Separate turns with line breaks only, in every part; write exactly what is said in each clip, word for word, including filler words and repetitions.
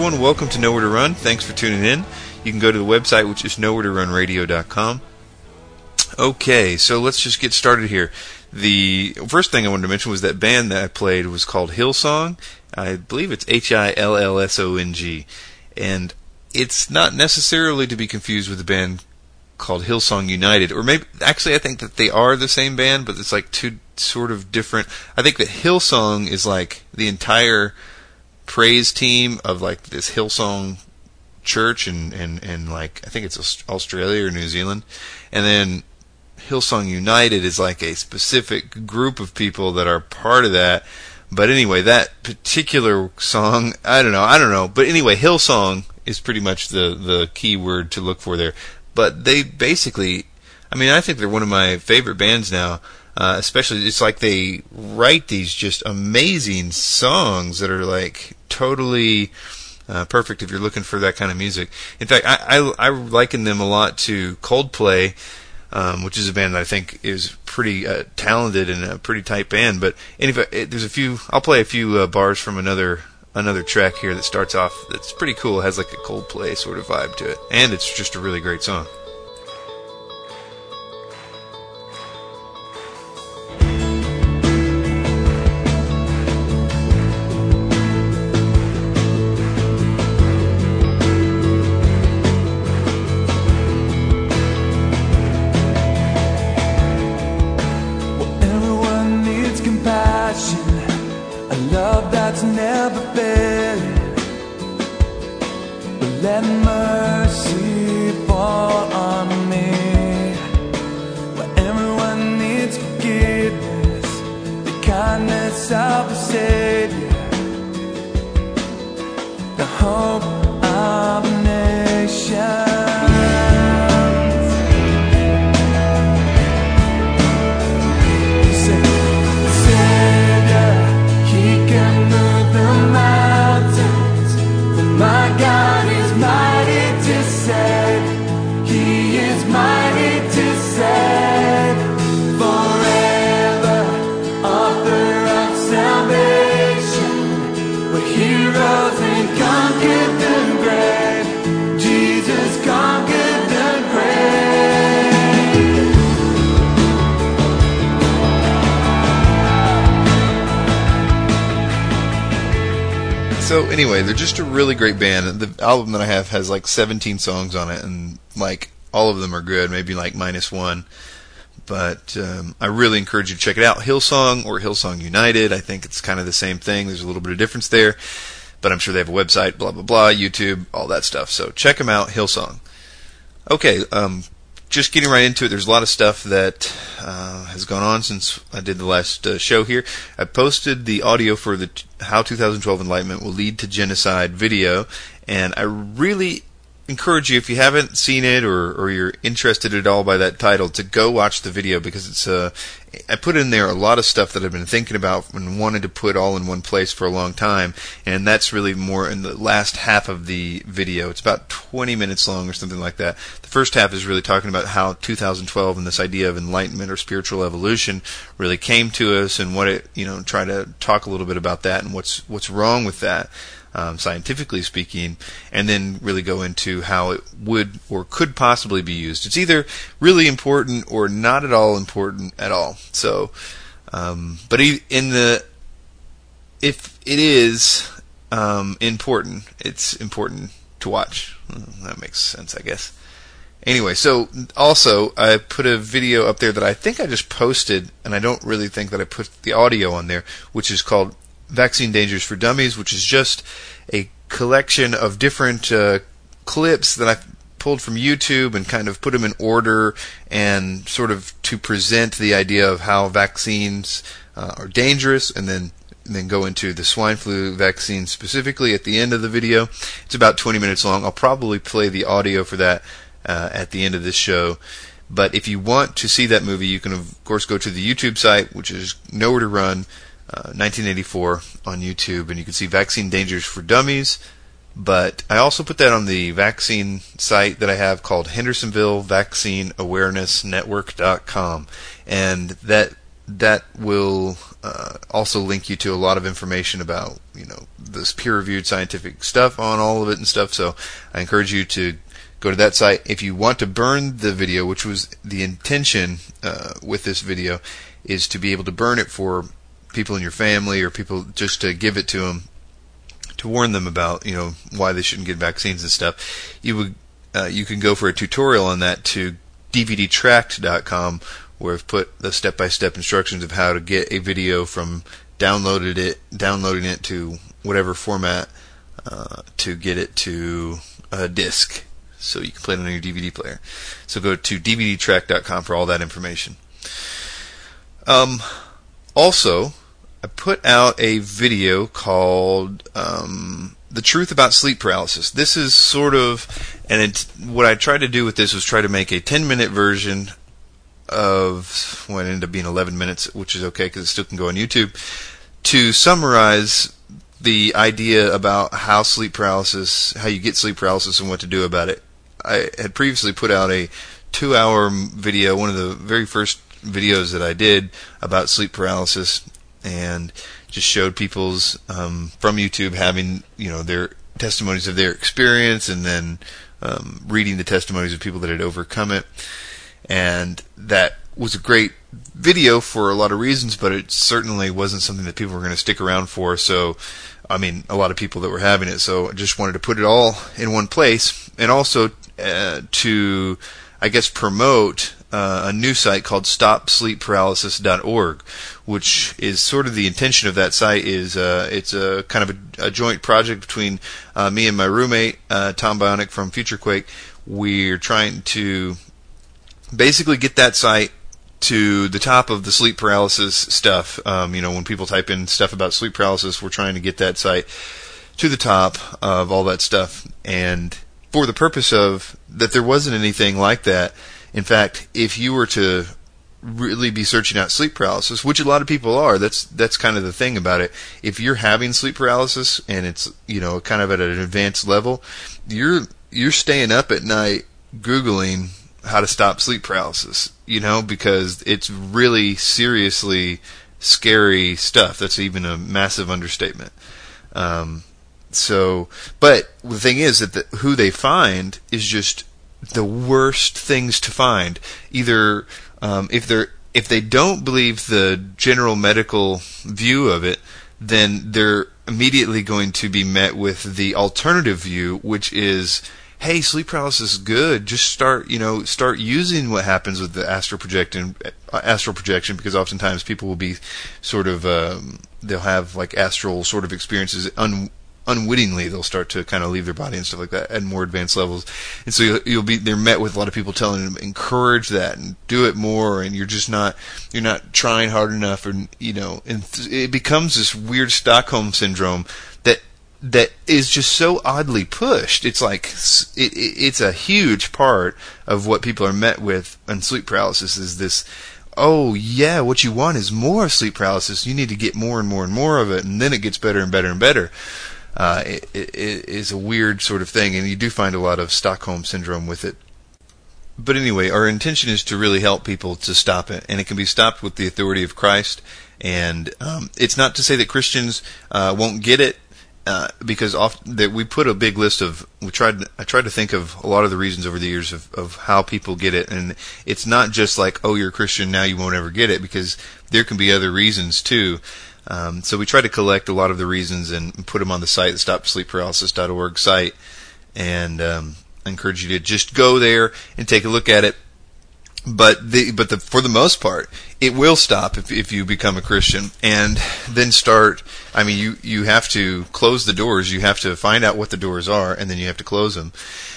everyone. Welcome to Nowhere to Run. Thanks for tuning in. You can go to the website, which is nowhere to run radio dot com. Okay, so let's just get started here. The first thing I wanted to mention was that band that I played was called Hillsong. I believe it's H I L L S O N G. And it's not necessarily to be confused with a band called Hillsong United. Or maybe, actually I think that they are the same band, but it's like two sort of different. I think that Hillsong is like the entire praise team of like this Hillsong church and, and, and like, I think it's Australia or New Zealand. And then Hillsong United is like a specific group of people that are part of that. But anyway, that particular song, I don't know, I don't know. But anyway, Hillsong is pretty much the, the key word to look for there. But they basically, I mean, I think they're one of my favorite bands now. Uh, especially, it's like they write these just amazing songs that are like totally uh, perfect if you're looking for that kind of music. In fact, I, I, I liken them a lot to Coldplay, um, which is a band that I think is pretty uh, talented and a pretty tight band. But anyway, it, there's a few. I'll play a few uh, bars from another another track here that starts off. That's pretty cool. It has like a Coldplay sort of vibe to it, and it's just a really great song.
Never failing, but let mercy fall on me. Where everyone needs forgiveness, the kindness of the Savior, the hope of a nation. My God is mighty to save. He is mighty to save. Forever, author of salvation. We're heroes and conquered the grave. Jesus conquered the grave.
So anyway, they're just a really great band. The album that I have has like seventeen songs on it, and like all of them are good, maybe like minus one. But um, I really encourage you to check it out. Hillsong or Hillsong United, I think it's kind of the same thing. There's a little bit of difference there, but I'm sure they have a website, blah, blah, blah, YouTube, all that stuff. So check them out, Hillsong. Okay, um, just getting right into it, there's a lot of stuff that uh, has gone on since I did the last uh, show here. I posted the audio for the t- How twenty twelve Enlightenment Will Lead to Genocide video, and I really encourage you, if you haven't seen it or, or you're interested at all by that title, to go watch the video, because it's uh, I put in there a lot of stuff that I've been thinking about and wanted to put all in one place for a long time, and that's really more in the last half of the video. It's about twenty minutes long or something like that. The first half is really talking about how two thousand twelve and this idea of enlightenment or spiritual evolution really came to us, and what it, you know, try to talk a little bit about that and what's what's wrong with that. Um, scientifically speaking, and then really go into how it would or could possibly be used. It's either really important or not at all important at all. So, um, but in the if it is um, important, it's important to watch. That makes sense, I guess. Anyway, so also I put a video up there that I think I just posted, and I don't really think that I put the audio on there, which is called Vaccine Dangers for Dummies, which is just a collection of different uh, clips that I pulled from YouTube and kind of put them in order, and sort of to present the idea of how vaccines uh, are dangerous, and then and then go into the swine flu vaccine specifically at the end of the video. It's about twenty minutes long. I'll probably play the audio for that uh, at the end of this show. But if you want to see that movie, you can of course go to the YouTube site, which is Nowhere to Run, Uh, nineteen eighty-four on YouTube, and you can see Vaccine Dangers for Dummies. But I also put that on the vaccine site that I have called Hendersonville Vaccine Awareness Network dot com, and that that will uh, also link you to a lot of information about, you know, this peer-reviewed scientific stuff on all of it and stuff. So I encourage you to go to that site. If you want to burn the video, which was the intention uh, with this video, is to be able to burn it for people in your family or people just to give it to them, to warn them about, you know, why they shouldn't get vaccines and stuff. You would uh, you can go for a tutorial on that to D V D tract dot com, where I've put the step-by-step instructions of how to get a video from downloaded it, downloading it to whatever format uh, to get it to a disc, so you can play it on your D V D player. So go to D V D tract dot com for all that information. Um, also, I put out a video called um, The Truth About Sleep Paralysis. This is sort of, and it's, what I tried to do with this was try to make a ten-minute version of, well, it ended up being eleven minutes, which is okay because it still can go on YouTube, to summarize the idea about how sleep paralysis, how you get sleep paralysis and what to do about it. I had previously put out a two-hour video, one of the very first videos that I did about sleep paralysis, and just showed people's um, from YouTube having, you know, their testimonies of their experience, and then um, reading the testimonies of people that had overcome it. And that was a great video for a lot of reasons, but it certainly wasn't something that people were going to stick around for. So, I mean, a lot of people that were having it. So I just wanted to put it all in one place, and also uh, to, I guess, promote uh, a new site called stop sleep paralysis dot org, which is sort of the intention of that site is uh, it's a kind of a, a joint project between uh, me and my roommate, uh, Tom Bionic from FutureQuake. We're trying to basically get that site to the top of the sleep paralysis stuff. Um, you know, when people type in stuff about sleep paralysis, we're trying to get that site to the top of all that stuff. And for the purpose of that, there wasn't anything like that. In fact, if you were to really be searching out sleep paralysis, which a lot of people are, that's that's kind of the thing about it. If you're having sleep paralysis and it's, you know, kind of at an advanced level, you're you're staying up at night Googling how to stop sleep paralysis, you know, because it's really seriously scary stuff. That's even a massive understatement. Um, so, but the thing is that the, who they find is just the worst things to find. Either um, if they're if they don't believe the general medical view of it, then they're immediately going to be met with the alternative view, which is, hey, sleep paralysis is good. Just start, you know, start using what happens with the astral projection, astral projection, because oftentimes people will be sort of, um, they'll have like astral sort of experiences un, unwittingly. They'll start to kind of leave their body and stuff like that at more advanced levels. And so you'll, you'll be, they're met with a lot of people telling them, encourage that and do it more. And you're just not, you're not trying hard enough, or, you know, and it becomes this weird Stockholm syndrome that that is just so oddly pushed. It's like it, it, it's a huge part of what people are met with in sleep paralysis is this, oh yeah, what you want is more sleep paralysis. You need to get more and more and more of it, and then it gets better and better and better. Uh, it, it, it is a weird sort of thing, and you do find a lot of Stockholm syndrome with it. But anyway, our intention is to really help people to stop it, and it can be stopped with the authority of Christ. And um, it's not to say that Christians uh, won't get it. Uh, because often that we put a big list of, we tried. I tried to think of a lot of the reasons over the years of, of how people get it, and it's not just like, oh, you're a Christian, now you won't ever get it, because there can be other reasons too. Um, so we try to collect a lot of the reasons and put them on the site, the stop sleep paralysis dot org site, and um, I encourage you to just go there and take a look at it. But the but the for the most part, it will stop if if you become a Christian, and then start. I mean, you you have to close the doors. You have to find out what the doors are, and then you have to close them.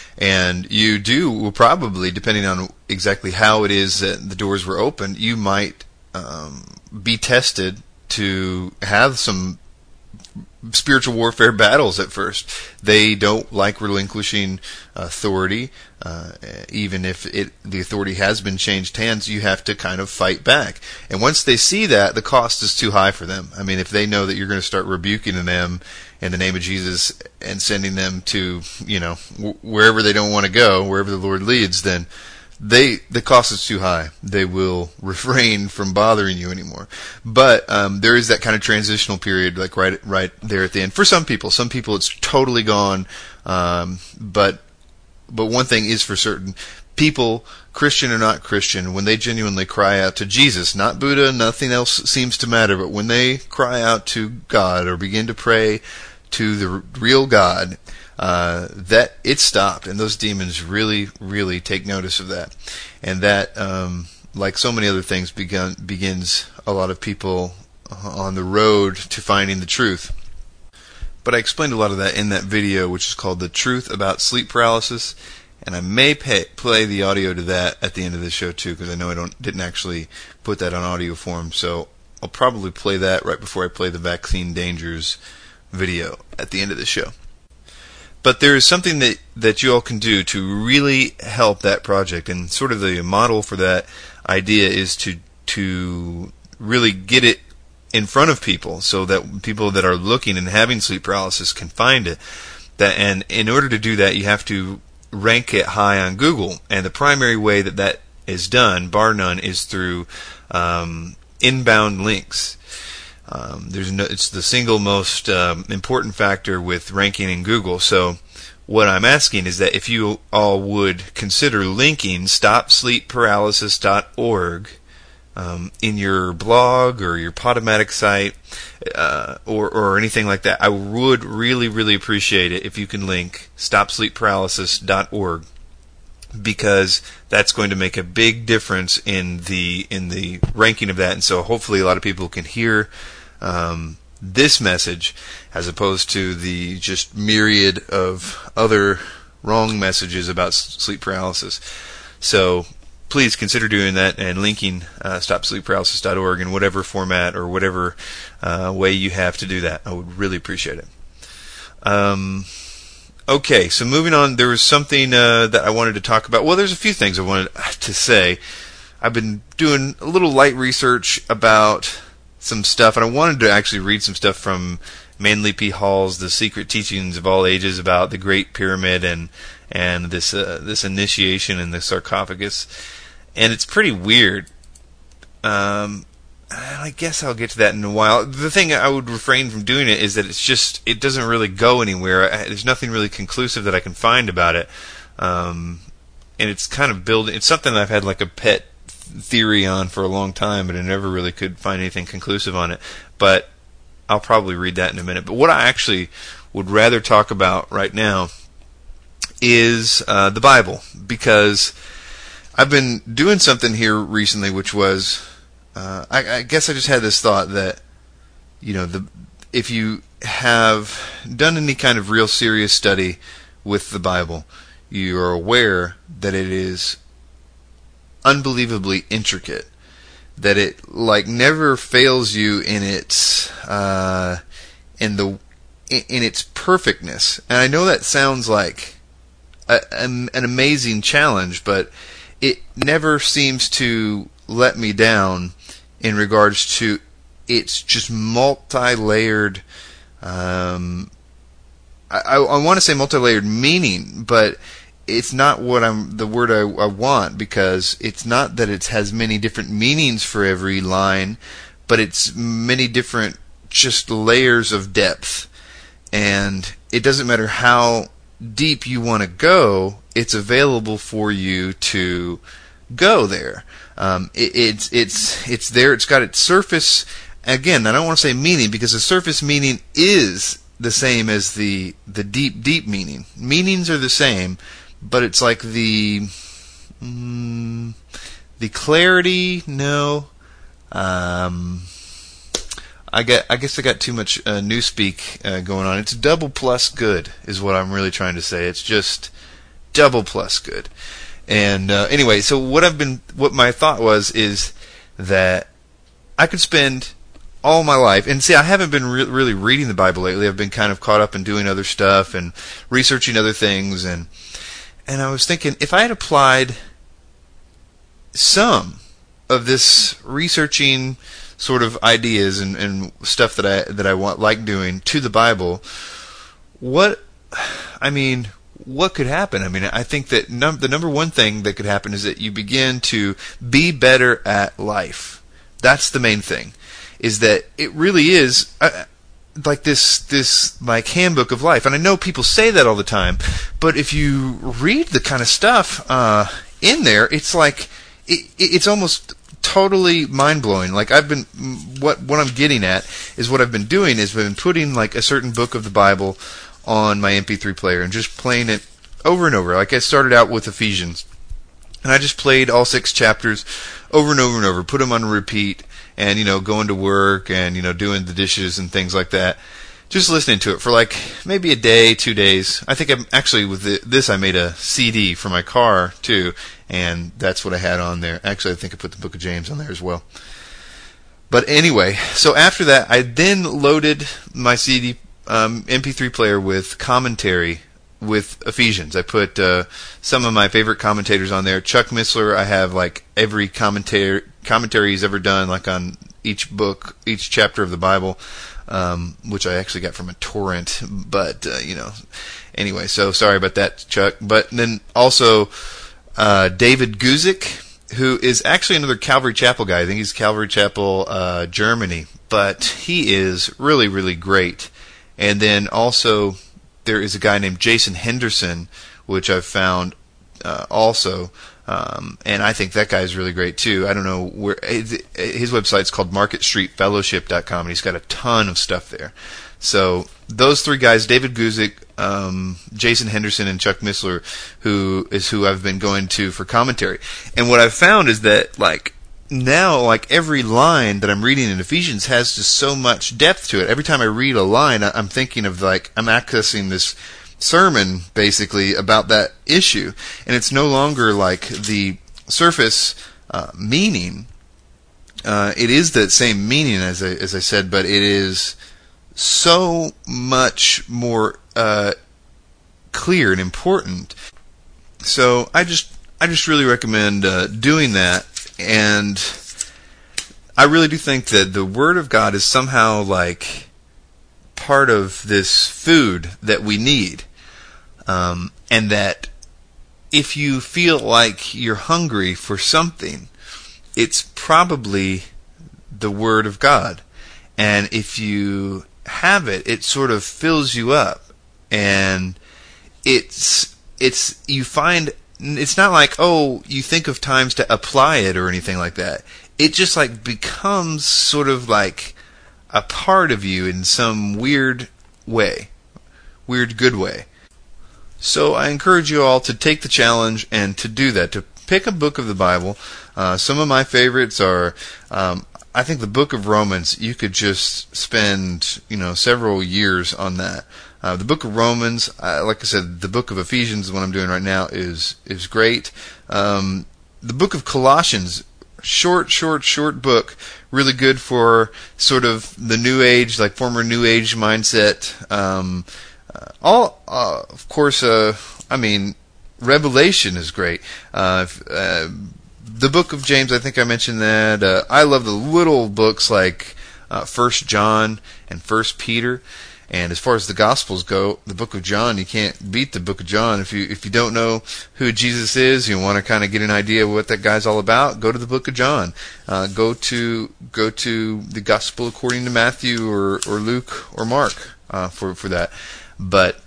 And you do will probably, depending on exactly how it is that the doors were opened, you might um, be tested to have some spiritual warfare battles at first. They don't like relinquishing authority. Uh, even if it, the authority has been changed hands, you have to kind of fight back. And once they see that, the cost is too high for them. I mean, if they know that you're going to start rebuking them in the name of Jesus and sending them to, you know, w- wherever they don't want to go, wherever the Lord leads, then they the cost is too high. They will refrain from bothering you anymore. But um, there is that kind of transitional period, like right right there at the end. For some people, some people it's totally gone. Um, but but one thing is for certain: people, Christian or not Christian, when they genuinely cry out to Jesus, not Buddha, nothing else seems to matter. But when they cry out to God or begin to pray to the real God, Uh, that it stopped, and those demons really, really take notice of that, and that, um, like so many other things, begun, begins a lot of people on the road to finding the truth. But I explained a lot of that in that video, which is called "The Truth About Sleep Paralysis," and I may pay, play the audio to that at the end of the show too, because I know I don't didn't actually put that on audio form, so I'll probably play that right before I play the vaccine dangers video at the end of the show. But there is something that, that you all can do to really help that project, and sort of the model for that idea is to to really get it in front of people, so that people that are looking and having sleep paralysis can find it. That, and in order to do that, you have to rank it high on Google, and the primary way that that is done, bar none, is through um, inbound links. Um, there's no, it's the single most um, important factor with ranking in Google. So what I'm asking is that if you all would consider linking stop sleep paralysis dot org um, in your blog or your Podomatic site uh, or, or anything like that, I would really, really appreciate it if you can link stop sleep paralysis dot org, because that's going to make a big difference in the in the ranking of that. And so hopefully a lot of people can hear um, this message as opposed to the just myriad of other wrong messages about sleep paralysis. So please consider doing that and linking uh, stop sleep paralysis dot org in whatever format or whatever uh, way you have to do that. I would really appreciate it. Um, okay, so moving on, there was something uh, that I wanted to talk about. Well, there's a few things I wanted to say. I've been doing a little light research about some stuff, and I wanted to actually read some stuff from Manly P. Hall's The Secret Teachings of All Ages about the Great Pyramid and and this uh, this initiation in the sarcophagus, and it's pretty weird. Um, I guess I'll get to that in a while. The thing I would refrain from doing it is that it's just it doesn't really go anywhere. I, there's nothing really conclusive that I can find about it, um, and it's kind of building. It's something that I've had like a pet theory on for a long time, but I never really could find anything conclusive on it. But I'll probably read that in a minute. But what I actually would rather talk about right now is uh, the Bible, because I've been doing something here recently, which was uh, I, I guess I just had this thought that, you know, the if you have done any kind of real serious study with the Bible, you are aware that it is unbelievably intricate, that it like never fails you in its uh, in the in its perfectness. And I know that sounds like a, an amazing challenge, but it never seems to let me down in regards to its just multi-layered. Um, I, I, I want to say multi-layered meaning, but it's not what I'm the word I, I want, because it's not that it has many different meanings for every line, but it's many different just layers of depth. And it doesn't matter how deep you want to go, it's available for you to go there. Um, it, it's it's it's there. It's got its surface. Again, I don't want to say meaning, because the surface meaning is the same as the the deep deep meaning. Meanings are the same, but it's like the mm, the clarity. No, um, I get. I guess I got too much uh, newspeak uh, going on. It's double plus good, is what I'm really trying to say. It's just double plus good. And uh, anyway, so what I've been, what my thought was, is that I could spend all my life, and see, I haven't been re- really reading the Bible lately. I've been kind of caught up in doing other stuff and researching other things, and and I was thinking, if I had applied some of this researching sort of ideas and, and stuff that I that I want like doing to the Bible, what I mean, what could happen? I mean, I think that num- the number one thing that could happen is that you begin to be better at life. That's the main thing, is that it really is uh, like this, this like handbook of life. And I know people say that all the time, but if you read the kind of stuff uh, in there, it's like, it, it's almost totally mind-blowing. Like I've been, what what I'm getting at is what I've been doing is been putting like a certain book of the Bible on my M P three player and just playing it over and over. Like I started out with Ephesians, and I just played all six chapters over and over and over, put them on repeat, and, you know, going to work and, you know, doing the dishes and things like that. Just listening to it for like maybe a day, two days. I think I'm actually with the, this I made a C D for my car too, and that's what I had on there. Actually, I think I put the Book of James on there as well. But anyway, so after that, I then loaded my C D um, M P three player with commentary with Ephesians. I put uh, some of my favorite commentators on there. Chuck Missler, I have like every commentary commentary he's ever done, like on each book, each chapter of the Bible. Um, which I actually got from a torrent, but, uh, you know, anyway, so sorry about that, Chuck. But then also, uh, David Guzik, who is actually another Calvary Chapel guy. I think he's Calvary Chapel, uh, Germany, but he is really, really great. And then also, there is a guy named Jason Henderson, which I've found, uh, also, Um, and I think that guy is really great too. I don't know where his, his website's called market street fellowship dot com, and he's got a ton of stuff there. So those three guys, David Guzik, um, Jason Henderson, and Chuck Missler, who is who I've been going to for commentary. And what I've found is that like now, like every line that I'm reading in Ephesians has just so much depth to it. Every time I read a line, I'm thinking of like I'm accessing this sermon basically about that issue, and it's no longer like the surface uh, meaning. Uh, it is the same meaning as I, as I said, but it is so much more uh, clear and important. So I just I just really recommend uh, doing that, and I really do think that the Word of God is somehow like part of this food that we need, um, and that if you feel like you're hungry for something, it's probably the Word of God. And if you have it, it sort of fills you up, and it's it's you find it's not like, oh, you think of times to apply it or anything like that. It just like becomes sort of like a part of you in some weird way, weird good way. So I encourage you all to take the challenge and to do that, to pick a book of the Bible. Uh, some of my favorites are, um, I think the book of Romans, you could just spend, you know, several years on that. Uh, the book of Romans, uh, like I said, the book of Ephesians, what I'm doing right now, is is great. Um, the book of Colossians, short, short, short book, really good for sort of the New Age, like former New Age mindset. Um, uh, all, uh, of course, uh, I mean, Revelation is great. Uh, uh, the book of James, I think I mentioned that. Uh, I love the little books like uh, First John and First Peter. And as far as the Gospels go, the book of John, you can't beat the book of John. If you if you don't know who Jesus is, you want to kind of get an idea of what that guy's all about, go to the book of John. Uh, go to go to the Gospel according to Matthew or, or Luke or Mark uh, for for that. But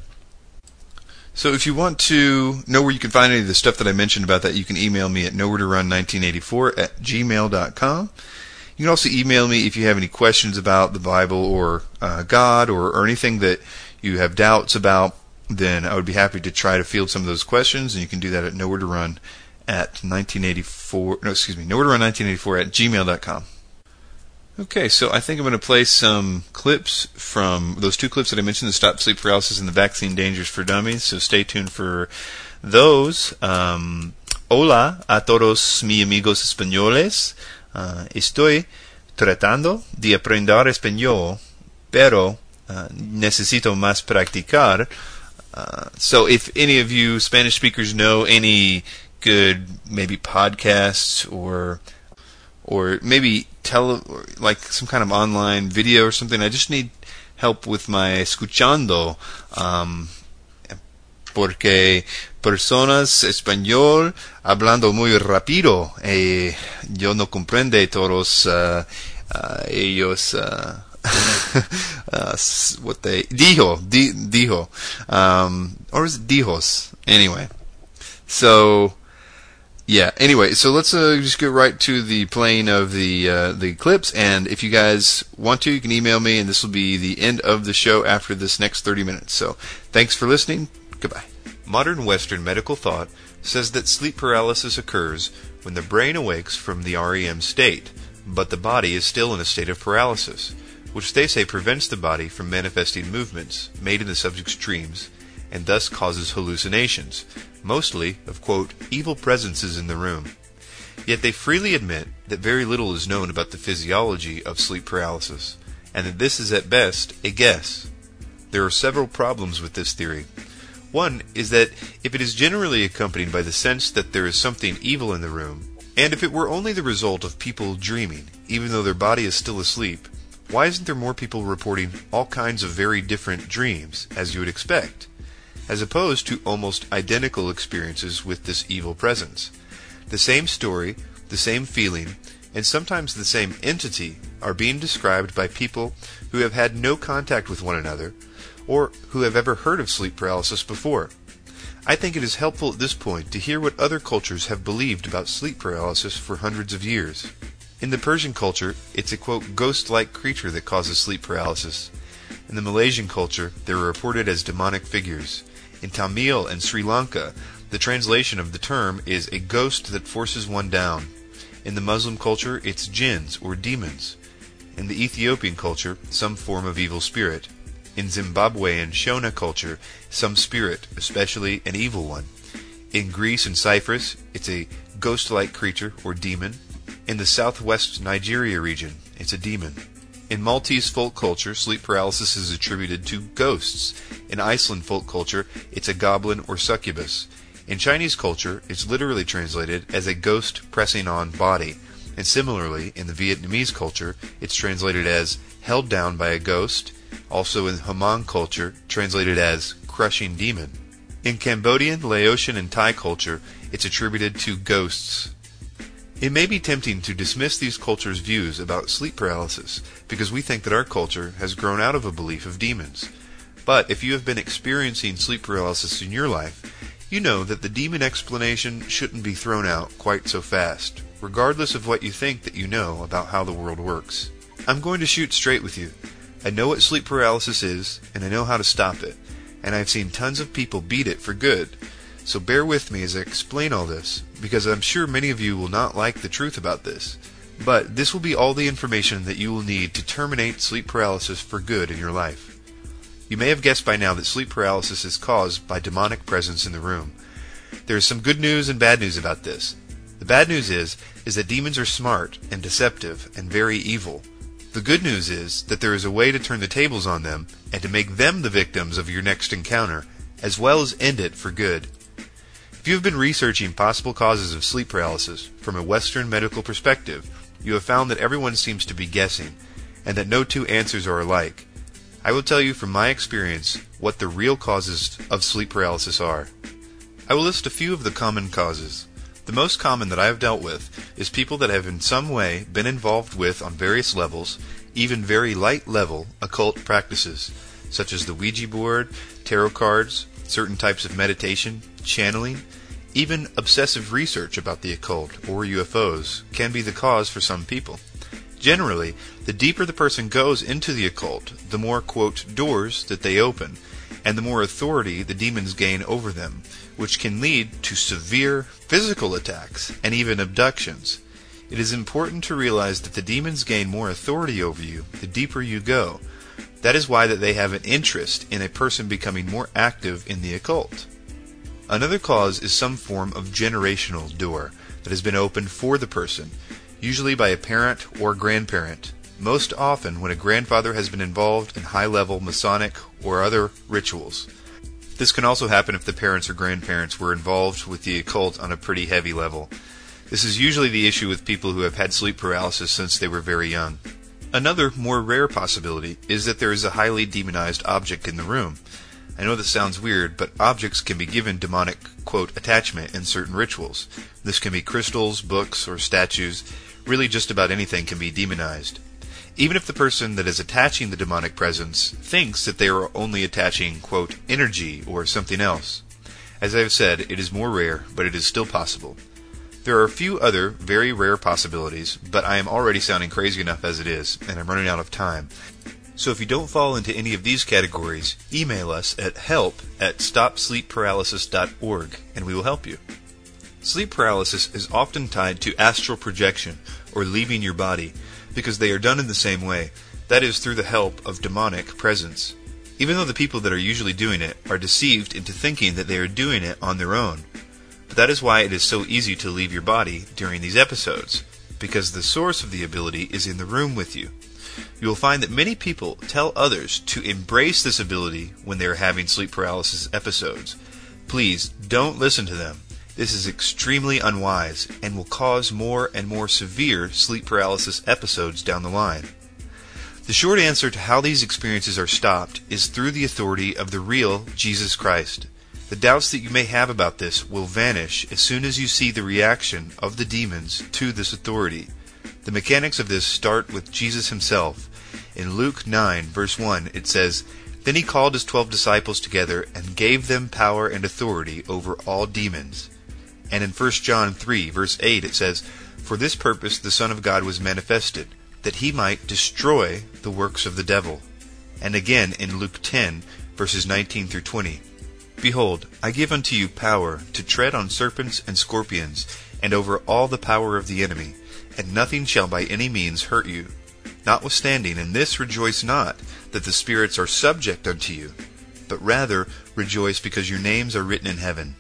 so if you want to know where you can find any of the stuff that I mentioned about that, you can email me at nowhere to run nineteen eighty-four at gmail dot com. You can also email me if you have any questions about the Bible or uh, God or, or anything that you have doubts about. Then I would be happy to try to field some of those questions, and you can do that at nowhere to run at nineteen eighty-four. No, excuse me, nowhere to run nineteen eighty-four at gmail dot com. Okay, so I think I'm going to play some clips from those two clips that I mentioned: the Stop Sleep Paralysis and the Vaccine Dangers for Dummies. So stay tuned for those. Um, hola a todos mis amigos españoles. Uh, estoy tratando de aprender español, pero uh, necesito más practicar. Uh, so if any of you Spanish speakers know any good maybe podcasts or or maybe tele, like some kind of online video or something, I just need help with my escuchando. Um, porque personas español hablando muy rápido y yo no comprende todos uh, uh, ellos uh, uh, what they dijo di, dijo um, or is it dijos anyway. So yeah, anyway, so let's uh, just get right to the playing of the uh, the clips, and if you guys want to, you can email me, and this will be the end of the show after this next thirty minutes. So thanks for listening. Goodbye. Modern Western medical thought says that sleep paralysis occurs when the brain awakes from the R E M state, but the body is still in a state of paralysis, which they say prevents the body from manifesting movements made in the subject's dreams, and thus causes hallucinations, mostly of, quote, evil presences in the room. Yet they freely admit that very little is known about the physiology of sleep paralysis, and that this is at best a guess. There are several problems with this theory. One is that if it is generally accompanied by the sense that there is something evil in the room, and if it were only the result of people dreaming, even though their body is still asleep, why isn't there more people reporting all kinds of very different dreams, as you would expect, as opposed to almost identical experiences with this evil presence? The same story, the same feeling, and sometimes the same entity are being described by people who have had no contact with one another, or who have ever heard of sleep paralysis before. I think it is helpful at this point to hear what other cultures have believed about sleep paralysis for hundreds of years. In the Persian culture, it's a, quote, ghost-like creature that causes sleep paralysis. In the Malaysian culture, they are reported as demonic figures. In Tamil and Sri Lanka, the translation of the term is a ghost that forces one down. In the Muslim culture, it's jinns or demons. In the Ethiopian culture, some form of evil spirit. In Zimbabwe and Shona culture, some spirit, especially an evil one. In Greece and Cyprus, it's a ghost-like creature or demon. In the southwest Nigeria region, it's a demon. In Maltese folk culture, sleep paralysis is attributed to ghosts. In Iceland folk culture, it's a goblin or succubus. In Chinese culture, it's literally translated as a ghost pressing on body. And similarly, in the Vietnamese culture, it's translated as held down by a ghost. Also in Hmong culture, translated as crushing demon. In Cambodian, Laotian, and Thai culture, it's attributed to ghosts. It may be tempting to dismiss these cultures' views about sleep paralysis because we think that our culture has grown out of a belief of demons. But if you have been experiencing sleep paralysis in your life, you know that the demon explanation shouldn't be thrown out quite so fast, regardless of what you think that you know about how the world works. I'm going to shoot straight with you. I know what sleep paralysis is, and I know how to stop it, and I've seen tons of people beat it for good. So bear with me as I explain all this, because I'm sure many of you will not like the truth about this. But this will be all the information that you will need to terminate sleep paralysis for good in your life. You may have guessed by now that sleep paralysis is caused by demonic presence in the room. There is some good news and bad news about this. The bad news is, is that demons are smart and deceptive and very evil. The good news is that there is a way to turn the tables on them and to make them the victims of your next encounter, as well as end it for good. If you have been researching possible causes of sleep paralysis from a Western medical perspective, you have found that everyone seems to be guessing, and that no two answers are alike. I will tell you from my experience what the real causes of sleep paralysis are. I will list a few of the common causes. The most common that I have dealt with is people that have in some way been involved with, on various levels, even very light level, occult practices, such as the Ouija board, tarot cards, certain types of meditation, channeling, even obsessive research about the occult or U F Os can be the cause for some people. Generally, the deeper the person goes into the occult, the more, quote, doors that they open, and the more authority the demons gain over them, which can lead to severe physical attacks and even abductions. It is important to realize that the demons gain more authority over you the deeper you go. That is why that they have an interest in a person becoming more active in the occult. Another cause is some form of generational door that has been opened for the person, usually by a parent or grandparent, most often when a grandfather has been involved in high-level Masonic or other rituals. This can also happen if the parents or grandparents were involved with the occult on a pretty heavy level. This is usually the issue with people who have had sleep paralysis since they were very young. Another, more rare possibility is that there is a highly demonized object in the room. I know this sounds weird, but objects can be given demonic, quote, attachment in certain rituals. This can be crystals, books, or statues. Really just about anything can be demonized. Even if the person that is attaching the demonic presence thinks that they are only attaching, quote, energy or something else. As I have said, it is more rare, but it is still possible. There are a few other very rare possibilities, but I am already sounding crazy enough as it is, and I'm running out of time. So if you don't fall into any of these categories, email us at help at stop sleep paralysis dot org, and we will help you. Sleep paralysis is often tied to astral projection, or leaving your body, because they are done in the same way, that is through the help of demonic presence. Even though the people that are usually doing it are deceived into thinking that they are doing it on their own. But that is why it is so easy to leave your body during these episodes, because the source of the ability is in the room with you. You will find that many people tell others to embrace this ability when they are having sleep paralysis episodes. Please don't listen to them. This is extremely unwise and will cause more and more severe sleep paralysis episodes down the line. The short answer to how these experiences are stopped is through the authority of the real Jesus Christ. The doubts that you may have about this will vanish as soon as you see the reaction of the demons to this authority. The mechanics of this start with Jesus himself. In Luke nine, verse one, it says, "Then he called his twelve disciples together and gave them power and authority over all demons." And in First John three, verse eight, it says, "For this purpose the Son of God was manifested, that he might destroy the works of the devil." And again in Luke ten, verses nineteen through twenty, "Behold, I give unto you power to tread on serpents and scorpions, and over all the power of the enemy, and nothing shall by any means hurt you. Notwithstanding, in this rejoice not, that the spirits are subject unto you, but rather rejoice because your names are written in heaven."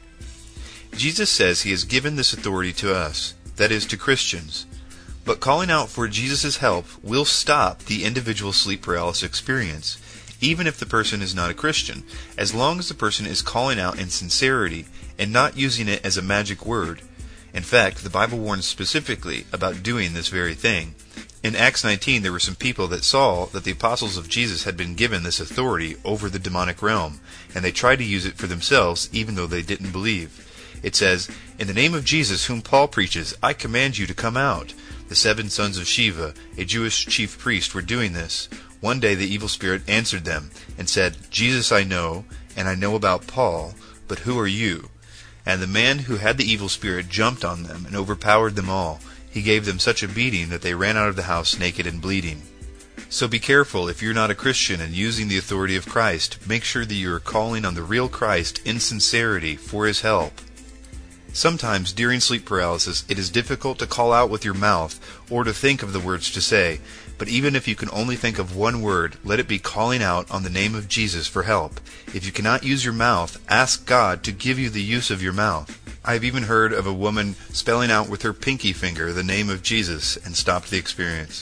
Jesus says he has given this authority to us, that is, to Christians. But calling out for Jesus' help will stop the individual sleep paralysis experience, even if the person is not a Christian, as long as the person is calling out in sincerity and not using it as a magic word. In fact, the Bible warns specifically about doing this very thing. In Acts nineteen, there were some people that saw that the apostles of Jesus had been given this authority over the demonic realm, and they tried to use it for themselves even though they didn't believe. It says, "In the name of Jesus, whom Paul preaches, I command you to come out." The seven sons of Sceva, a Jewish chief priest, were doing this. One day the evil spirit answered them and said, "Jesus I know, and I know about Paul, but who are you?" And the man who had the evil spirit jumped on them and overpowered them all. He gave them such a beating that they ran out of the house naked and bleeding. So be careful if you're not a Christian and using the authority of Christ. Make sure that you are calling on the real Christ in sincerity for his help. Sometimes during sleep paralysis it is difficult to call out with your mouth or to think of the words to say, but even if you can only think of one word, let it be calling out on the name of Jesus for help. If you cannot use your mouth, ask God to give you the use of your mouth. I have even heard of a woman spelling out with her pinky finger the name of Jesus and stopped the experience.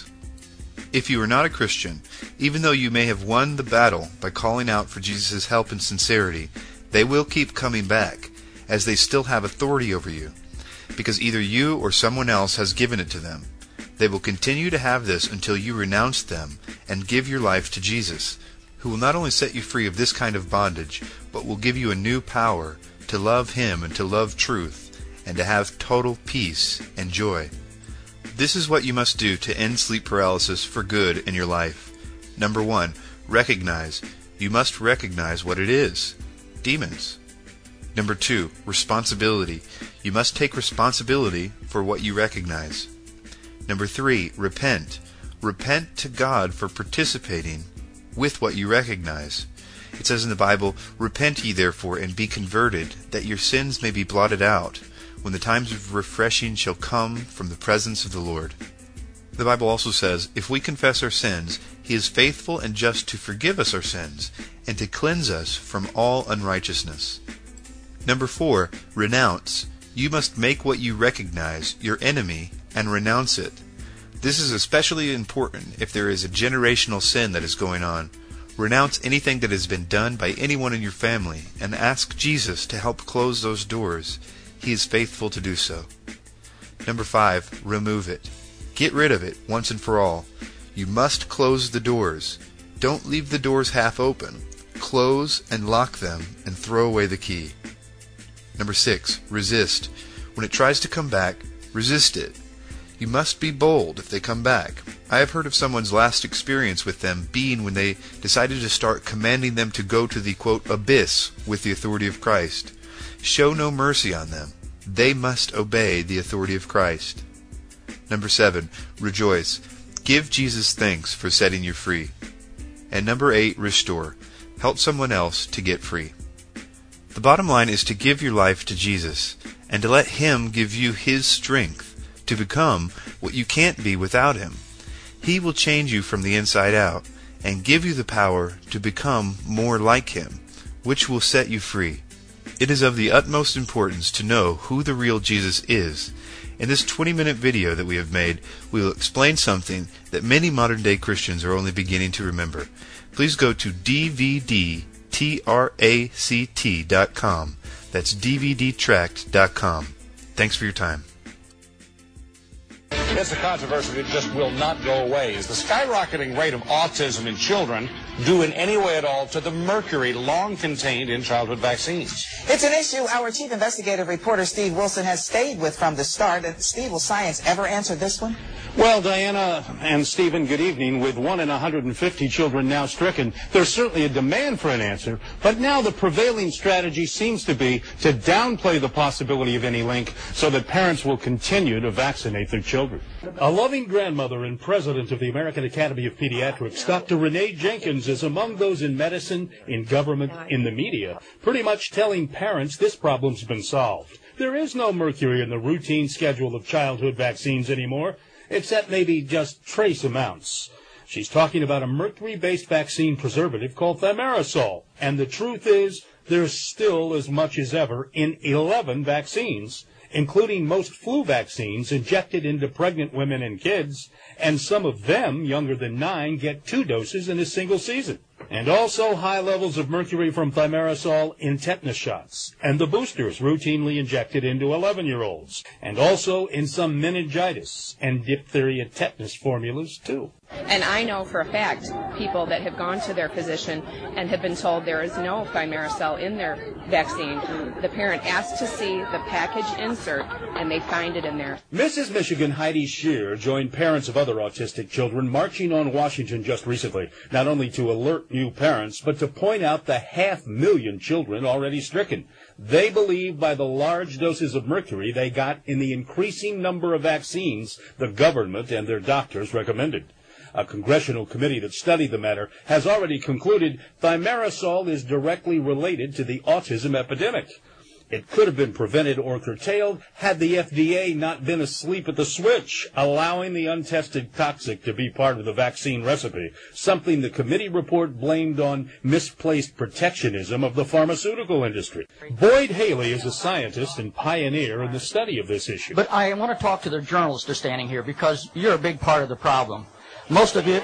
If you are not a Christian, even though you may have won the battle by calling out for Jesus' help and sincerity, they will keep coming back, as they still have authority over you, because either you or someone else has given it to them. They will continue to have this until you renounce them and give your life to Jesus, who will not only set you free of this kind of bondage, but will give you a new power to love him and to love truth, and to have total peace and joy. This is what you must do to end sleep paralysis for good in your life. Number one, recognize. You must recognize what it is. Demons. Number two, responsibility. You must take responsibility for what you recognize. Number three, repent. Repent to God for participating with what you recognize. It says in the Bible, "Repent ye therefore, and be converted, that your sins may be blotted out, when the times of refreshing shall come from the presence of the Lord." The Bible also says, if we confess our sins, he is faithful and just to forgive us our sins, and to cleanse us from all unrighteousness. Number four, renounce. You must make what you recognize your enemy and renounce it. This is especially important if there is a generational sin that is going on. Renounce anything that has been done by anyone in your family and ask Jesus to help close those doors. He is faithful to do so. Number five, remove it. Get rid of it once and for all. You must close the doors. Don't leave the doors half open. Close and lock them and throw away the key. Number six, resist. When it tries to come back, resist it. You must be bold if they come back. I have heard of someone's last experience with them being when they decided to start commanding them to go to the, quote, abyss with the authority of Christ. Show no mercy on them. They must obey the authority of Christ. Number seven, rejoice. Give Jesus thanks for setting you free. And number eight, restore. Help someone else to get free. The bottom line is to give your life to Jesus and to let Him give you His strength to become what you can't be without Him. He will change you from the inside out and give you the power to become more like Him, which will set you free. It is of the utmost importance to know who the real Jesus is. In this twenty-minute video that we have made, we will explain something that many modern-day Christians are only beginning to remember. Please go to D V D tract dot com. That's D V D tract dot com. Thanks for your time.
It's a controversy that just will not go away. Is the skyrocketing rate of autism in children due in any way at all to the mercury long contained in childhood vaccines?
It's an issue our chief investigative reporter Steve Wilson has stayed with from the start. And Steve, will science ever answer this one?
Well, Diana and Stephen, good evening. With one in one hundred fifty children now stricken, there's certainly a demand for an answer. But now the prevailing strategy seems to be to downplay the possibility of any link so that parents will continue to vaccinate their children. A loving grandmother and president of the American Academy of Pediatrics, Doctor Renee Jenkins, is among those in medicine, in government, in the media, pretty much telling parents this problem's been solved. There is no mercury in the routine schedule of childhood vaccines anymore, except maybe just trace amounts. She's talking about a mercury-based vaccine preservative called thimerosal, and the truth is there's still as much as ever in eleven vaccines, including most flu vaccines injected into pregnant women and kids, and some of them, younger than nine, get two doses in a single season. And also high levels of mercury from thimerosal in tetanus shots, and the boosters routinely injected into eleven-year-olds, and also in some meningitis and diphtheria tetanus formulas, too.
And I know for a fact people that have gone to their physician and have been told there is no thimerosal in their vaccine. The parent asks to see the package insert, and they find it in there.
Missus Michigan Heidi Shear joined parents of other autistic children marching on Washington just recently, not only to alert new parents, but to point out the half million children already stricken. They believe by the large doses of mercury they got in the increasing number of vaccines the government and their doctors recommended. A congressional committee that studied the matter has already concluded thimerosal is directly related to the autism epidemic. It could have been prevented or curtailed had the F D A not been asleep at the switch, allowing the untested toxic to be part of the vaccine recipe, something the committee report blamed on misplaced protectionism of the pharmaceutical industry. Boyd Haley is a scientist and pioneer in the study of this issue.
But I want to talk to the journalists that are standing here, because you're a big part of the problem. Most of you,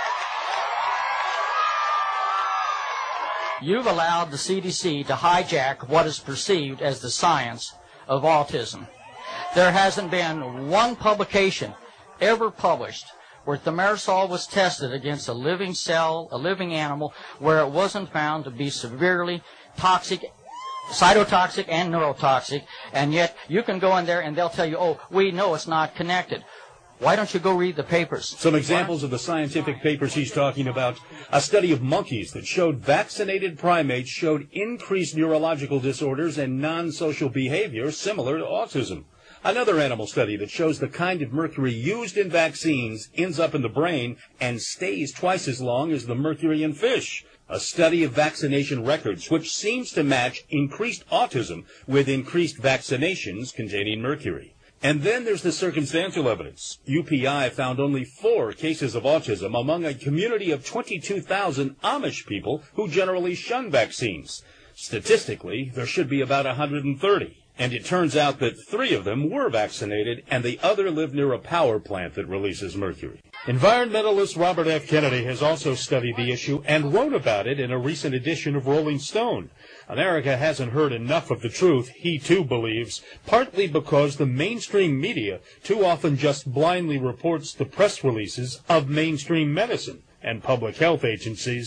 you've allowed the C D C to hijack what is perceived as the science of autism. There hasn't been one publication ever published where thimerosal was tested against a living cell, a living animal, where it wasn't found to be severely toxic, cytotoxic and neurotoxic, and yet you can go in there and they'll tell you, oh, we know it's not connected. Why don't you go read the papers?
Some examples of the scientific papers he's talking about. A study of monkeys that showed vaccinated primates showed increased neurological disorders and non-social behavior similar to autism. Another animal study that shows the kind of mercury used in vaccines ends up in the brain and stays twice as long as the mercury in fish. A study of vaccination records which seems to match increased autism with increased vaccinations containing mercury. And then there's the circumstantial evidence. U P I found only four cases of autism among a community of twenty-two thousand Amish people who generally shun vaccines. Statistically, there should be about one hundred thirty. And it turns out that three of them were vaccinated, and the other lived near a power plant that releases mercury. Environmentalist Robert F. Kennedy has also studied the issue and wrote about it in a recent edition of Rolling Stone. America hasn't heard enough of the truth, he too believes, partly because the mainstream media too often just blindly reports the press releases of mainstream medicine and public health agencies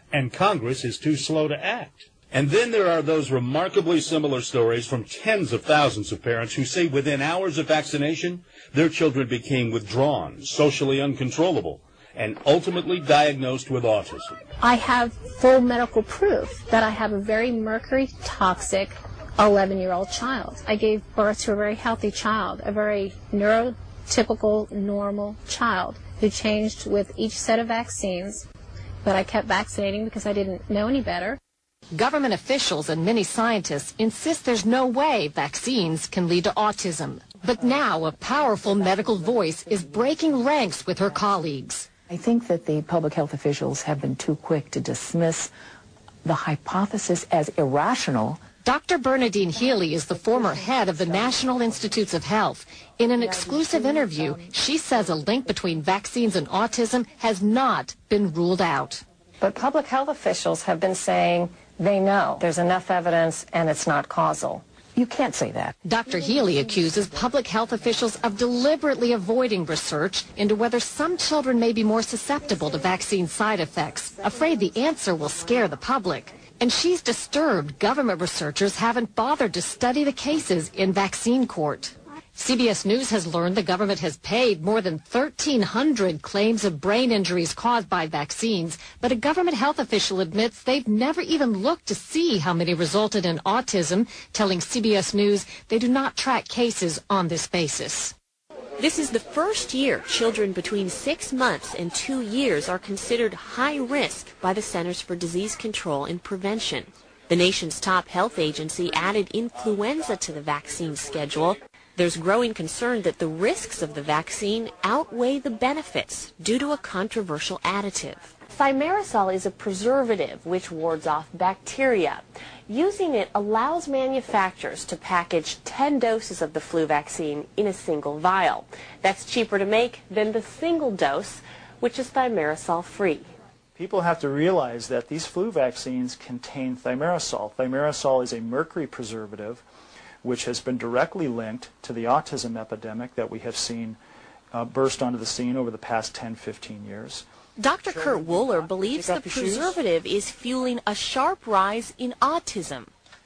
and Congress is too slow to act. And then there are those remarkably similar stories from tens of thousands of parents who say within hours of vaccination, their children became withdrawn, socially uncontrollable, and ultimately diagnosed with autism.
I have full medical proof that I have a very mercury toxic eleven-year-old child. I gave birth to a very healthy child, a very neurotypical, normal child who changed with each set of vaccines, but I kept vaccinating because I didn't know any better.
Government officials and many scientists insist there's no way vaccines can lead to autism. But now a powerful medical voice is breaking ranks with her colleagues.
I think that the public health officials have been too quick to dismiss the hypothesis as irrational.
Doctor Bernadine Healy is the former head of the National Institutes of Health. In an exclusive interview, she says a link between vaccines and autism has not been ruled out.
But public health officials have been saying they know there's enough evidence and it's not causal.
You can't say that.
Doctor Healy accuses public health officials of deliberately avoiding research into whether some children may be more susceptible to vaccine side effects, afraid the answer will scare the public. And she's disturbed government researchers haven't bothered to study the cases in vaccine court. C B S News has learned the government has paid more than thirteen hundred claims of brain injuries caused by vaccines, but a government health official admits they've never even looked to see how many resulted in autism, telling C B S News they do not track cases on this basis.
This is the first year children between six months and two years are considered high risk by the Centers for Disease Control and Prevention. The nation's top health agency added influenza to the vaccine schedule. There's growing concern that the risks of the vaccine outweigh the benefits due to a controversial additive. Thimerosal is a preservative which wards off bacteria. Using it allows manufacturers to package ten doses of the flu vaccine in a single vial. That's cheaper to make than the single dose, which is thimerosal free.
People have to realize that these flu vaccines contain thimerosal. Thimerosal is a mercury preservative which has been directly linked to the autism epidemic that we have seen uh, burst onto the scene over the past ten, fifteen years.
Doctor Kurt Wooler believes the preservative is fueling a sharp rise in autism.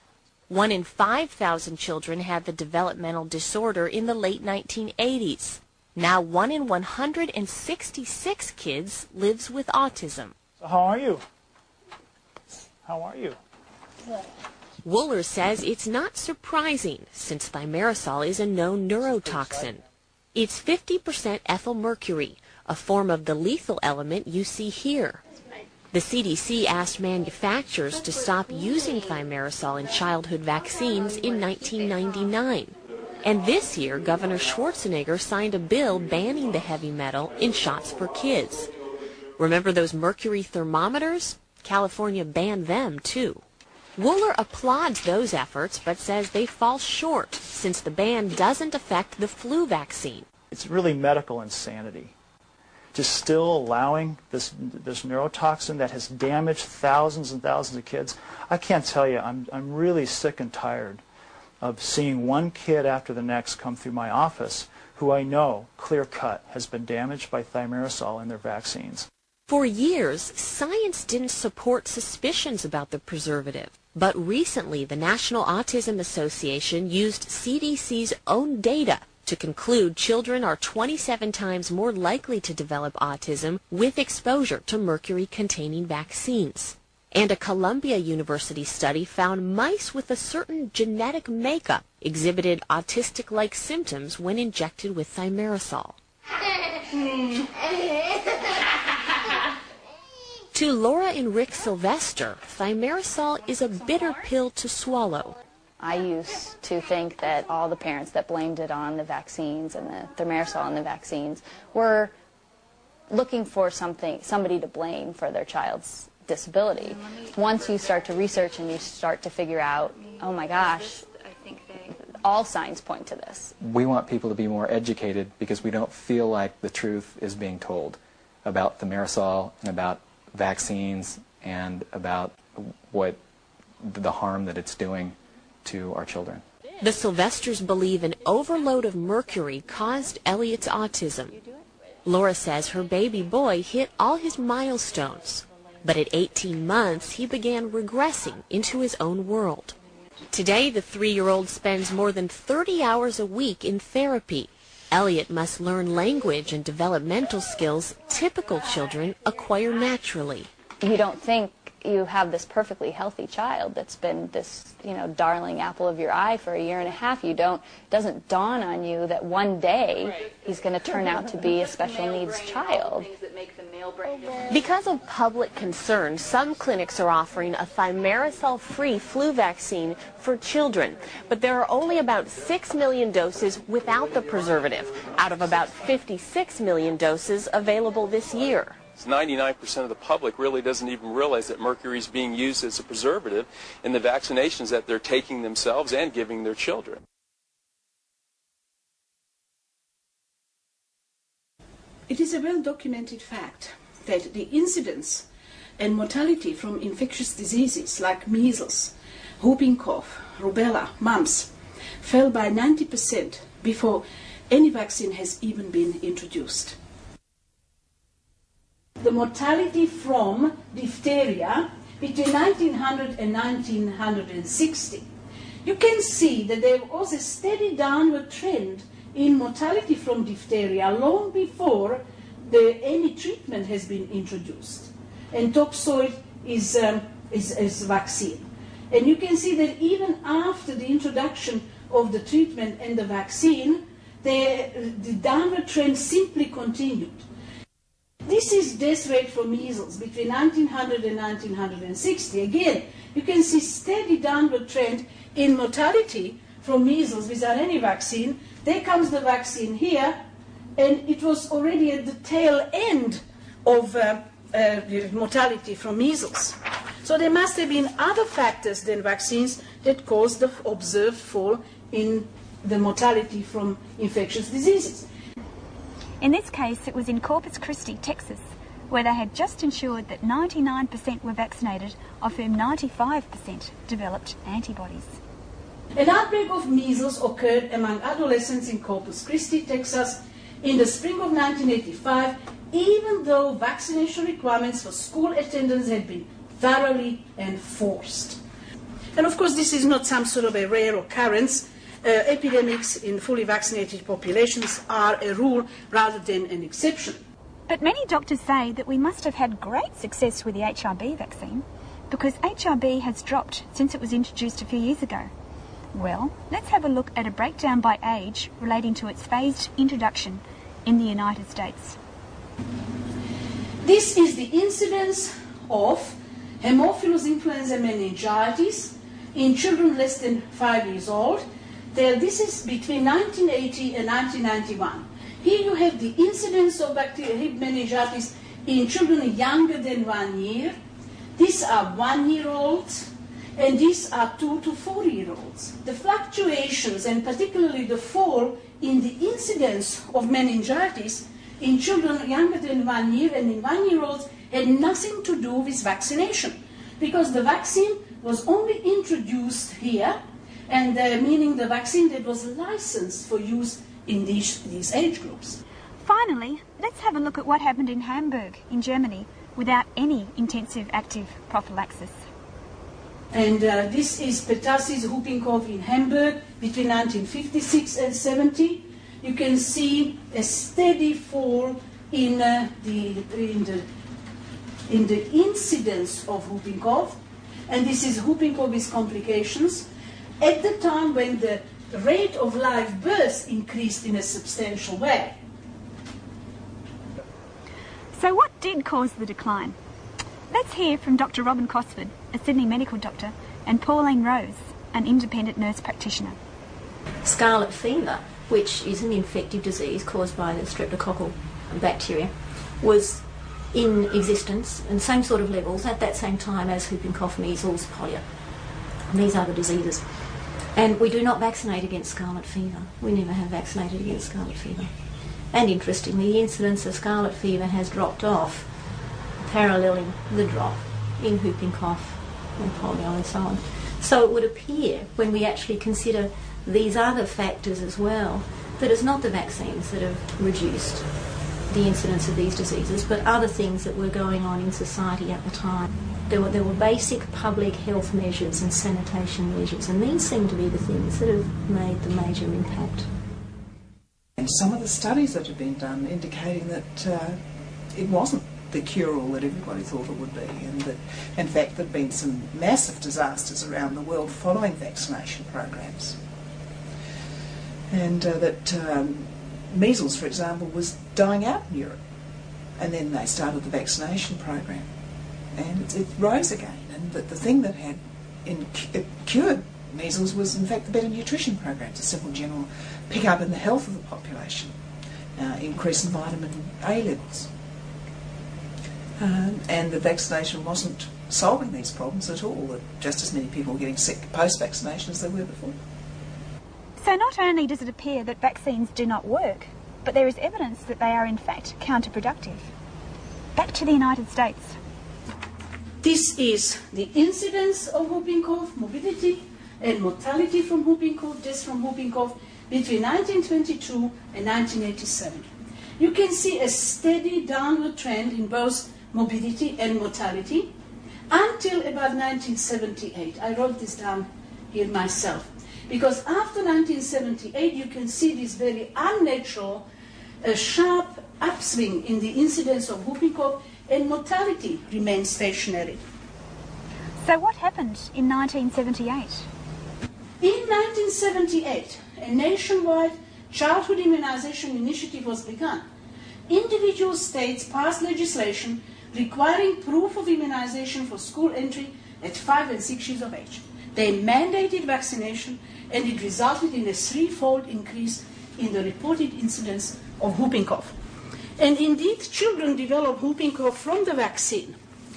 One in five thousand children had the developmental disorder in the late nineteen eighties. Now one in one hundred sixty-six kids lives with autism.
So how are you? How are you?
Wooler says it's not surprising since thimerosal is a known neurotoxin. It's fifty percent ethyl mercury, a form of the lethal element you see here. The C D C asked manufacturers to stop using thimerosal in childhood vaccines in nineteen ninety-nine. And this year, Governor Schwarzenegger signed a bill banning the heavy metal in shots for kids. Remember those mercury thermometers? California banned them, too. Wooler applauds those efforts, but says they fall short since the ban doesn't affect the flu vaccine.
It's really medical insanity. Just still allowing this, this neurotoxin that has damaged thousands and thousands of kids. I can't tell you, I'm, I'm really sick and tired of seeing one kid after the next come through my office who I know, clear-cut, has been damaged by thimerosal in their vaccines.
For years, science didn't support suspicions about the preservative. But recently, the National Autism Association used C D C's own data to conclude children are twenty-seven times more likely to develop autism with exposure to mercury-containing vaccines. And a Columbia University study found mice with a certain genetic makeup exhibited autistic-like symptoms when injected with thimerosal. To Laura and Rick Sylvester, thimerosal is a bitter pill to swallow.
I used to think that all the parents that blamed it on the vaccines and the thimerosal and the vaccines were looking for something, somebody to blame for their child's disability. Once you start to research and you start to figure out, oh my gosh, all signs point to this.
We want people to be more educated because we don't feel like the truth is being told about thimerosal and about vaccines and about what the harm that it's doing to our children.
The Sylvesters believe an overload of mercury caused Elliot's autism. Laura says her baby boy hit all his milestones. But at eighteen months, he began regressing into his own world. Today, the three-year-old spends more than thirty hours a week in therapy. Elliot must learn language and developmental skills typical children acquire naturally.
You don't think you have this perfectly healthy child that's been this, you know, darling apple of your eye for a year and a half. You don't, it doesn't dawn on you that one day he's going to turn out to be a special needs child.
Because of public concern, some clinics are offering a thimerosal-free flu vaccine for children. But there are only about six million doses without the preservative, out of about fifty-six million doses available this year.
ninety-nine percent of the public really doesn't even realize that mercury is being used as a preservative in the vaccinations that they're taking themselves and giving their children.
It is a well-documented fact that the incidence and mortality from infectious diseases like measles, whooping cough, rubella, mumps fell by ninety percent before any vaccine has even been introduced. The mortality from diphtheria between nineteen hundred and nineteen sixty, you can see that there was a steady downward trend in mortality from diphtheria long before the, any treatment has been introduced. And topsoil is, um, is, is vaccine. And you can see that even after the introduction of the treatment and the vaccine, the, the downward trend simply continued. This is death rate for measles between nineteen hundred and nineteen sixty. Again, you can see steady downward trend in mortality from measles without any vaccine. There comes the vaccine here, and it was already at the tail end of uh, uh, mortality from measles. So there must have been other factors than vaccines that caused the observed fall in the mortality from infectious diseases.
In this case, it was in Corpus Christi, Texas, where they had just ensured that ninety-nine percent were vaccinated, of whom ninety-five percent developed antibodies.
An outbreak of measles occurred among adolescents in Corpus Christi, Texas, in the spring of nineteen eighty-five, even though vaccination requirements for school attendance had been thoroughly enforced. And of course, this is not some sort of a rare occurrence. Uh, epidemics in fully vaccinated populations are a rule rather than an exception.
But many doctors say that we must have had great success with the H I V vaccine because H I V has dropped since it was introduced a few years ago. Well, let's have a look at a breakdown by age relating to its phased introduction in the United States.
This is the incidence of Haemophilus influenza meningitis in children less than five years old. There, this is between nineteen eighty and nineteen ninety-one. Here you have the incidence of bacterial meningitis in children younger than one year. These are one-year-olds, and these are two to four-year-olds. The fluctuations, and particularly the fall in the incidence of meningitis in children younger than one year and in one-year-olds had nothing to do with vaccination, because the vaccine was only introduced here, and uh, meaning the vaccine that was licensed for use in these, these age groups.
Finally, let's have a look at what happened in Hamburg, in Germany, without any intensive active prophylaxis.
And uh, this is pertussis whooping cough in Hamburg between nineteen fifty-six and seventy. You can see a steady fall in, uh, the, in, the, in the incidence of whooping cough, and this is whooping cough with complications. At the time when the rate of live births increased in a substantial way.
So what did cause the decline? Let's hear from Doctor Robin Cosford, a Sydney medical doctor, and Pauline Rose, an independent nurse practitioner.
Scarlet fever, which is an infective disease caused by the streptococcal bacteria, was in existence and same sort of levels at that same time as whooping cough, measles, polio. And these are the diseases. And we do not vaccinate against scarlet fever. We never have vaccinated against scarlet fever. And interestingly, the incidence of scarlet fever has dropped off, paralleling the drop in whooping cough and polio and so on. So it would appear, when we actually consider these other factors as well, that it's not the vaccines that have reduced the incidence of these diseases, but other things that were going on in society at the time. There were, there were basic public health measures and sanitation measures, and these seem to be the things that have made the major impact.
And some of the studies that have been done indicating that uh, it wasn't the cure-all that everybody thought it would be, and that in fact there have been some massive disasters around the world following vaccination programs. And uh, that um, measles, for example, was dying out in Europe, and then they started the vaccination program, and it, it rose again. And that the thing that had in, it cured measles was in fact the better nutrition programs, a simple general pick up in the health of the population, uh, increase in vitamin A levels. Um, and the vaccination wasn't solving these problems at all, that just as many people were getting sick post-vaccination as they were before.
So not only does it appear that vaccines do not work, but there is evidence that they are in fact counterproductive. Back to the United States.
This is the incidence of whooping cough, morbidity and mortality from whooping cough, deaths from whooping cough between nineteen twenty-two and nineteen eighty-seven. You can see a steady downward trend in both morbidity and mortality until about nineteen seventy-eight. I wrote this down here myself. Because after nineteen seventy-eight, you can see this very unnatural, uh, sharp upswing in the incidence of whooping cough, and mortality remains stationary.
So what happened in nineteen seventy-eight?
In nineteen seventy-eight, a nationwide childhood immunization initiative was begun. Individual states passed legislation requiring proof of immunization for school entry at five and six years of age. They mandated vaccination, and it resulted in a threefold increase in the reported incidence of whooping cough. And indeed, children develop whooping cough from the vaccine.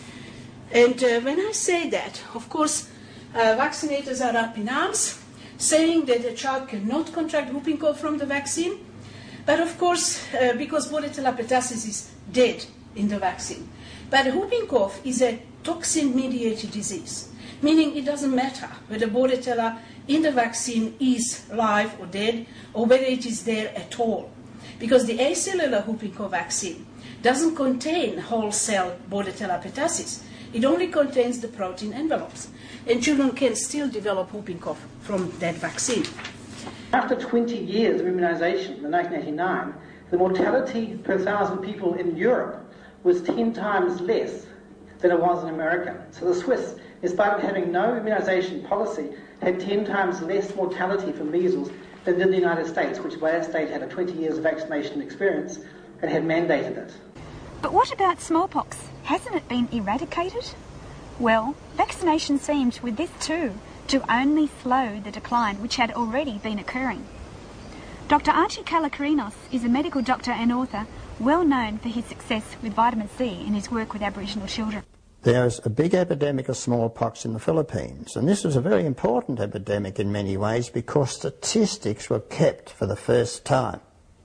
And uh, when I say that, of course, uh, vaccinators are up in arms, saying that a child cannot contract whooping cough from the vaccine. But of course, uh, because Bordetella pertussis is dead in the vaccine. But whooping cough is a toxin-mediated disease, meaning it doesn't matter whether Bordetella in the vaccine is live or dead, or whether it is there at all. Because the acellular whooping cough vaccine doesn't contain whole cell Bordetella pertussis. It only contains the protein envelopes. And children can still develop whooping cough from that vaccine.
After twenty years of immunization in nineteen eighty-nine, the mortality per thousand people in Europe was ten times less than it was in America. So the Swiss, in spite of having no immunization policy, had ten times less mortality from measles than did the United States, which by that stage had a twenty years of vaccination experience and had mandated it.
But what about smallpox? Hasn't it been eradicated? Well, vaccination seemed, with this too, to only slow the decline which had already been occurring. Doctor Archie Kalakarinos is a medical doctor and author well known for his success with vitamin C in his work with Aboriginal children.
There's a big epidemic of smallpox in the Philippines, and this was a very important epidemic in many ways because statistics were kept for the first time.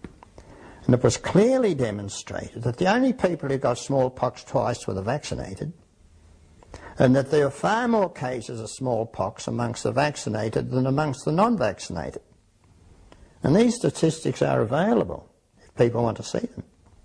And it was clearly demonstrated that the only people who got smallpox twice were the vaccinated, and that there were far more cases of smallpox amongst the vaccinated than amongst the non-vaccinated. And these statistics are available if people want to see them.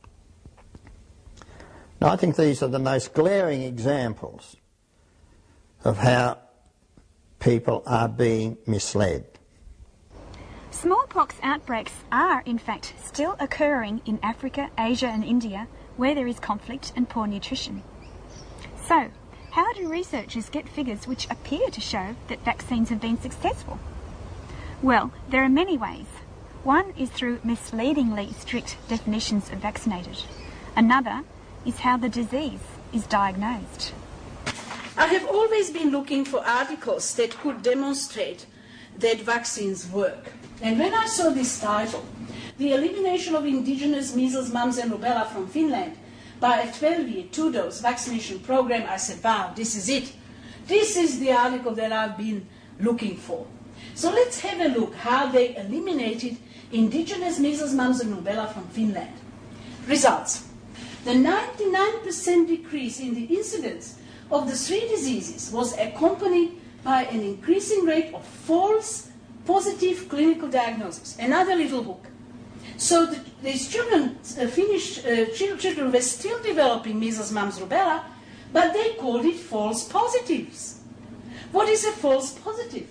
Now, I think these are the most glaring examples of how people are being misled.
Smallpox outbreaks are, in fact, still occurring in Africa, Asia and India, where there is conflict and poor nutrition. So, how do researchers get figures which appear to show that vaccines have been successful? Well, there are many ways. One is through misleadingly strict definitions of vaccinated. Another is how the disease is diagnosed.
I have always been looking for articles that could demonstrate that vaccines work. And when I saw this title, The Elimination of Indigenous Measles, Mumps and Rubella from Finland by a twelve-year two-dose vaccination program, I said, wow, this is it. This is the article that I've been looking for. So let's have a look how they eliminated indigenous measles, mumps and rubella from Finland. Results. The ninety-nine percent decrease in the incidence of the three diseases was accompanied by an increasing rate of false positive clinical diagnosis. Another little hook. So the, these children uh, finished, uh, children were still developing measles, mumps, rubella, but they called it false positives. What is a false positive?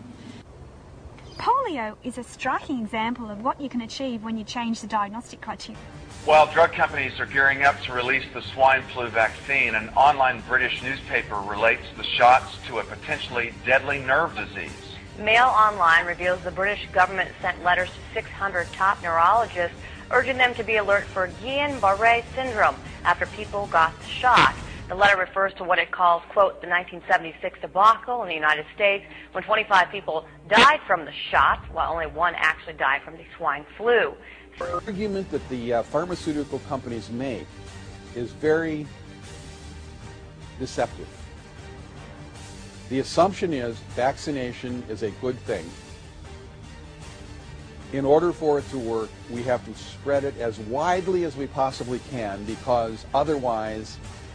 Polio is a striking example of what you can achieve when you change the diagnostic criteria.
While drug companies are gearing up to release the swine flu vaccine, an online British newspaper relates the shots to a potentially deadly nerve disease.
Mail Online reveals the British government sent letters to six hundred top neurologists urging them to be alert for Guillain-Barré syndrome after people got the shot. The letter refers to what it calls, quote, the nineteen seventy-six debacle in the United States when twenty-five people died from the shot, while only one actually died from the swine flu.
The argument that the uh, pharmaceutical companies make is very deceptive. The assumption is vaccination is a good thing. In order for it to work, we have to spread it as widely as we possibly can, because otherwise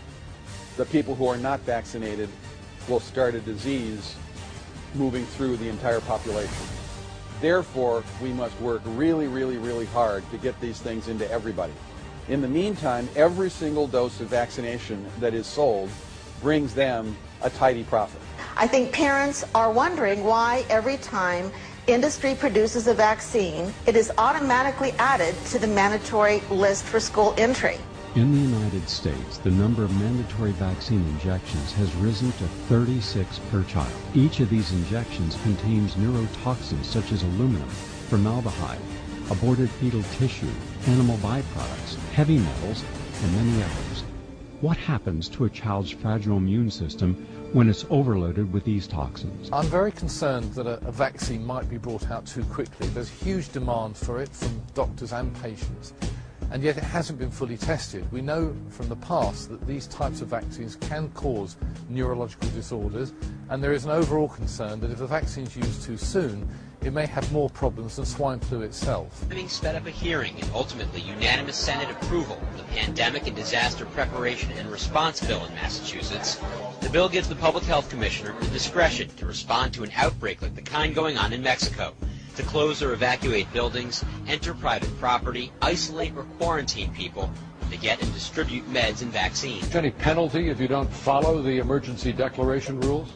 the people who are not vaccinated will start a disease moving through the entire population. Therefore, we must work really, really, really hard to get these things into everybody. In the meantime, every single dose of vaccination that is sold brings them a tidy profit.
I think parents are wondering why every time industry produces a vaccine, it is automatically added to the mandatory list for school entry.
In the United States, the number of mandatory vaccine injections has risen to thirty-six per child. Each of these injections contains neurotoxins such as aluminum, formaldehyde, aborted fetal tissue, animal byproducts, heavy metals, and many others. What happens to a child's fragile immune system when it's overloaded with these toxins?
I'm very concerned that a, a vaccine might be brought out too quickly. There's huge demand for it from doctors and patients, and yet it hasn't been fully tested. We know from the past that these types of vaccines can cause neurological disorders, and there is an overall concern that if a vaccine is used too soon, it may have more problems than swine flu itself.
Having sped up a hearing and ultimately unanimous Senate approval of the Pandemic and Disaster Preparation and Response Bill in Massachusetts, the bill gives the Public Health Commissioner the discretion to respond to an outbreak like the kind going on in Mexico, to close or evacuate buildings, enter private property, isolate or quarantine people, to get and distribute meds and vaccines.
Any penalty if you don't follow the emergency declaration rules?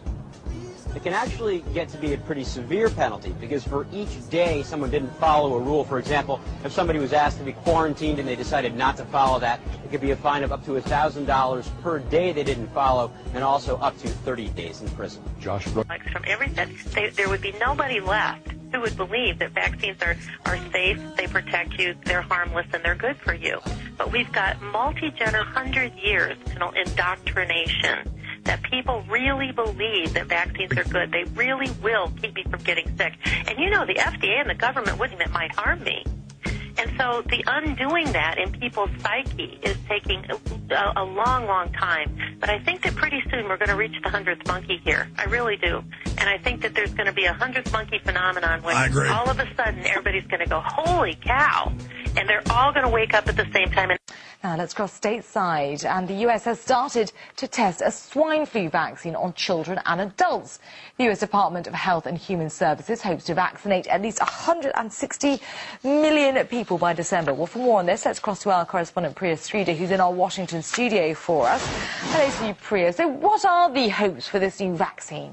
It can actually get to be a pretty severe penalty, because for each day someone didn't follow a rule, for example, if somebody was asked to be quarantined and they decided not to follow that, it could be a fine of up to one thousand dollars per day they didn't follow, and also up to thirty days in prison.
Josh Brooks.
Like from everything, they, there would be nobody left who would believe that vaccines are, are safe, they protect you, they're harmless, and they're good for you. But we've got multi-gener, hundred years indoctrination that people really believe that vaccines are good. They really will keep me from getting sick. And you know, the F D A and the government wouldn't, it might harm me. And so the undoing that in people's psyche is taking a, a long, long time. But I think that pretty soon we're going to reach the hundredth monkey here. I really do. And I think that there's going to be a hundredth monkey phenomenon when all of a sudden everybody's going to go, holy cow. And they're all going to wake up at the same time. And
now let's cross stateside, and the U S has started to test a swine flu vaccine on children and adults. The U S Department of Health and Human Services hopes to vaccinate at least one hundred sixty million people by December. Well, for more on this, let's cross to our correspondent Priya Sridhar, who's in our Washington studio for us. Hello to you, Priya. So what are the hopes for this new vaccine?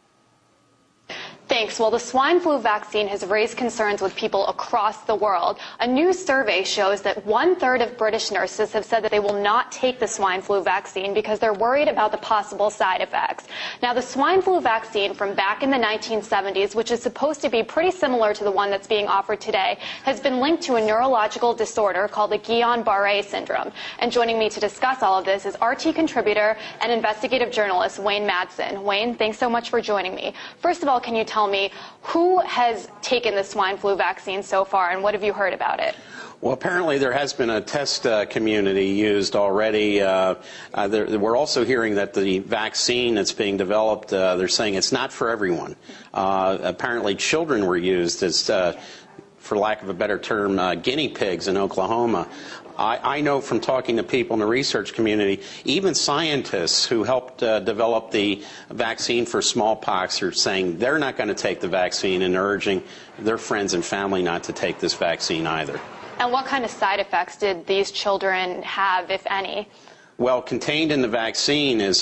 Thanks. Well, the swine flu vaccine has raised concerns with people across the world. A new survey shows that one-third of British nurses have said that they will not take the swine flu vaccine because they're worried about the possible side effects. Now, the swine flu vaccine from back in the nineteen seventies, which is supposed to be pretty similar to the one that's being offered today, has been linked to a neurological disorder called the Guillain-Barré syndrome. And joining me to discuss all of this is R T contributor and investigative journalist Wayne Madsen. Wayne, thanks so much for joining me. First of all, can you tell me who has taken the swine flu vaccine so far, and what have you heard about it?
Well, apparently there has been a test uh, community used already. Uh, uh, there, we're also hearing that the vaccine that's being developed, uh, they're saying it's not for everyone. Uh, apparently children were used as uh, for lack of a better term, uh, guinea pigs in Oklahoma. I, I know from talking to people in the research community, even scientists who helped uh, develop the vaccine for smallpox are saying they're not going to take the vaccine and urging their friends and family not to take this vaccine either.
And what kind of side effects did these children have, if any?
Well, contained in the vaccine is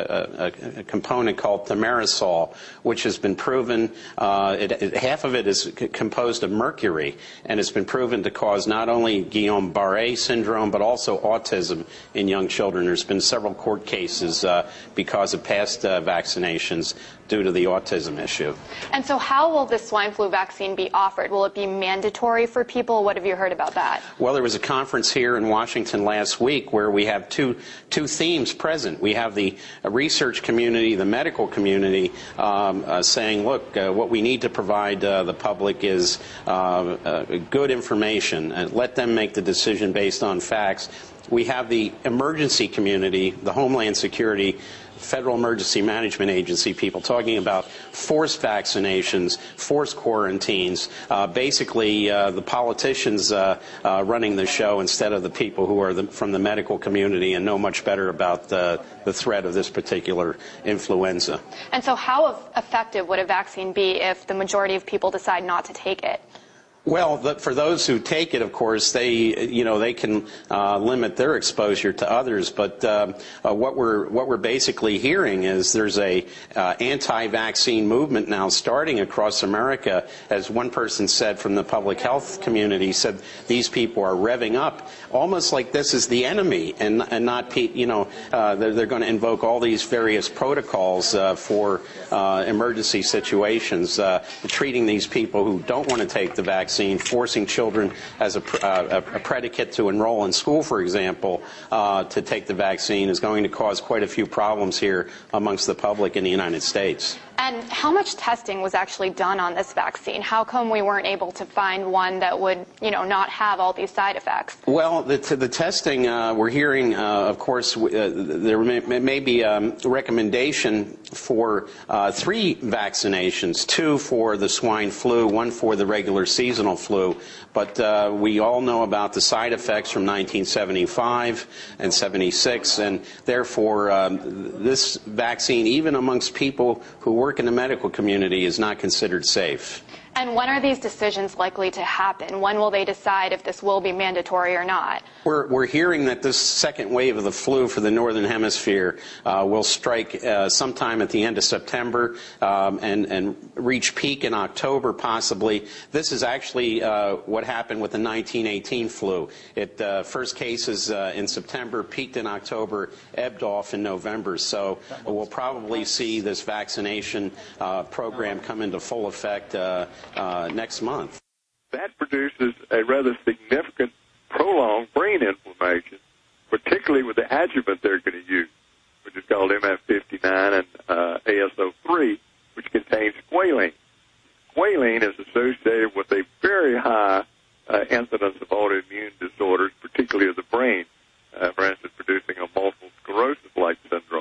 a, a, a component called thimerosal, which has been proven, uh, it, it, half of it is c composed of mercury, and it's been proven to cause not only Guillain-Barré syndrome, but also autism in young children. There's been several court cases uh, because of past uh, vaccinations due to the autism issue.
And so how will this swine flu vaccine be offered? Will it be mandatory for people? What have you heard about that?
Well, there was a conference here in Washington last week where we have two, two themes present. We have the research community, the medical community, um, uh, saying, look, uh, what we need to provide uh, the public is uh, uh, good information, and let them make the decision based on facts. We have the emergency community, the Homeland Security, Federal Emergency Management Agency people talking about forced vaccinations, forced quarantines, uh, basically uh, the politicians uh, uh, running the show instead of the people who are the, from the medical community and know much better about the, the threat of this particular influenza.
And so how effective would a vaccine be if the majority of people decide not to take it?
Well, the, for those who take it, of course, they, you know, they can uh, limit their exposure to others. But uh, uh, what we're what we're basically hearing is there's a uh, anti-vaccine movement now starting across America. As one person said from the public health community, said these people are revving up, almost like this is the enemy, and and not, pe you know, uh, they're, they're going to invoke all these various protocols uh, for uh, emergency situations, uh, treating these people who don't want to take the vaccine. Forcing children as a, uh, a predicate to enroll in school, for example, uh, to take the vaccine is going to cause quite a few problems here amongst the public in the United States.
And how much testing was actually done on this vaccine? How come we weren't able to find one that would, you know, not have all these side effects?
Well, the, the testing, uh, we're hearing, uh, of course, uh, there may, may be a recommendation for uh, three vaccinations, two for the swine flu, one for the regular seasonal flu. But uh, we all know about the side effects from nineteen seventy-five and seventy-six, and therefore um, this vaccine, even amongst people who work in the medical community, is not considered safe.
And when are these decisions likely to happen? When will they decide if this will be mandatory or not?
We're, we're hearing that this second wave of the flu for the Northern Hemisphere uh, will strike uh, sometime at the end of September um, and, and reach peak in October, possibly. This is actually uh, what happened with the nineteen eighteen flu. It uh, first cases uh, in September, peaked in October, ebbed off in November. So we'll probably see this vaccination uh, program come into full effect uh, Uh, next month.
That produces a rather significant prolonged brain inflammation, particularly with the adjuvant they're going to use, which is called M F fifty-nine and uh, A S O three, which contains squalene. Squalene is associated with a very high uh, incidence of autoimmune disorders, particularly of the brain, uh, for instance, producing a multiple sclerosis-like syndrome.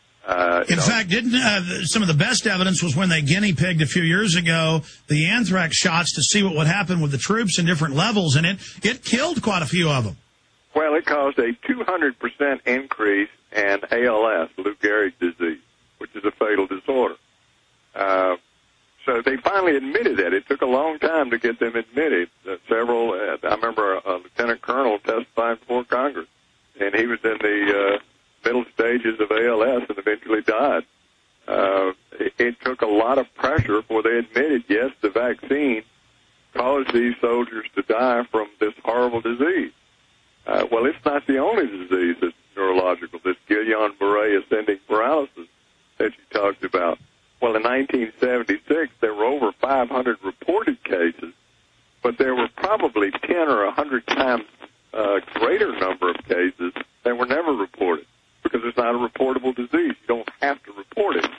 Uh,
In
know,
fact, didn't uh, some of the best evidence was when they guinea pigged a few years ago the anthrax shots to see what would happen with the troops in different levels, and it, it killed quite a few of them.
Well, it caused a two hundred percent increase in A L S, Lou Gehrig's disease, which is a fatal disorder. Uh, so they finally admitted that. It took a long time to get them admitted. Uh, several, uh, I remember a, a lieutenant colonel testifying before Congress, and he was in the uh, middle stages of A L S and eventually died. Uh, it, it took a lot of pressure before they admitted, yes, the vaccine caused these soldiers to die from this horrible disease. Uh, well, it's not the only disease that's neurological, this Guillain-Barré ascending paralysis that you talked about. Well, in nineteen seventy-six, there were over five hundred reported cases, but there were probably ten or one hundred times uh, greater number of cases that were never reported, because it's not a reportable disease. You don't have to report it.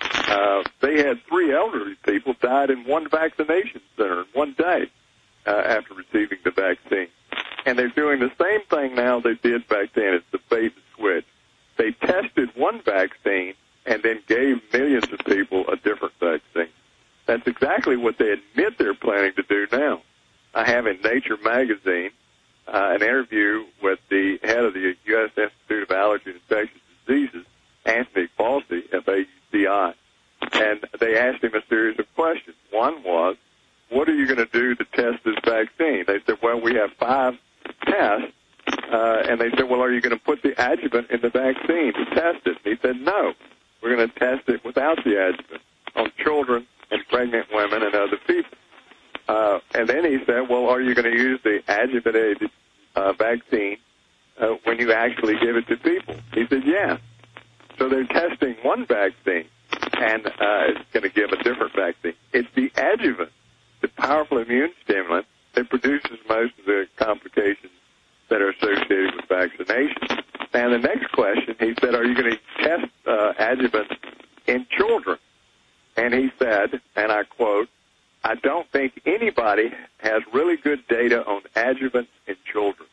Uh, they had three elderly people died in one vaccination center in one day uh, after receiving the vaccine. And they're doing the same thing now they did back then. It's the bait and switch. They tested one vaccine and then gave millions of people a different vaccine. That's exactly what they admit they're planning to do now. I have in Nature magazine uh, an interview with the head of the U S Institute of Allergy and Infectious Diseases, Anthony Fauci, F A U C I, and they asked him a series of questions. One was, what are you going to do to test this vaccine? They said, well, we have five tests, uh, and they said, well, are you going to put the adjuvant in the vaccine to test it? And he said, no, we're going to test it without the adjuvant on children and pregnant women and other people. Uh, and then he said, well, are you going to use the adjuvanted uh, vaccine uh, when you actually give it to people? He said, yes. So they're testing one vaccine, and uh, it's going to give a different vaccine. It's the adjuvant, the powerful immune stimulant that produces most of the complications that are associated with vaccination. And the next question, he said, are you going to test uh, adjuvant in children? And he said, and I quote, I don't think anybody has really good data on adjuvants in children.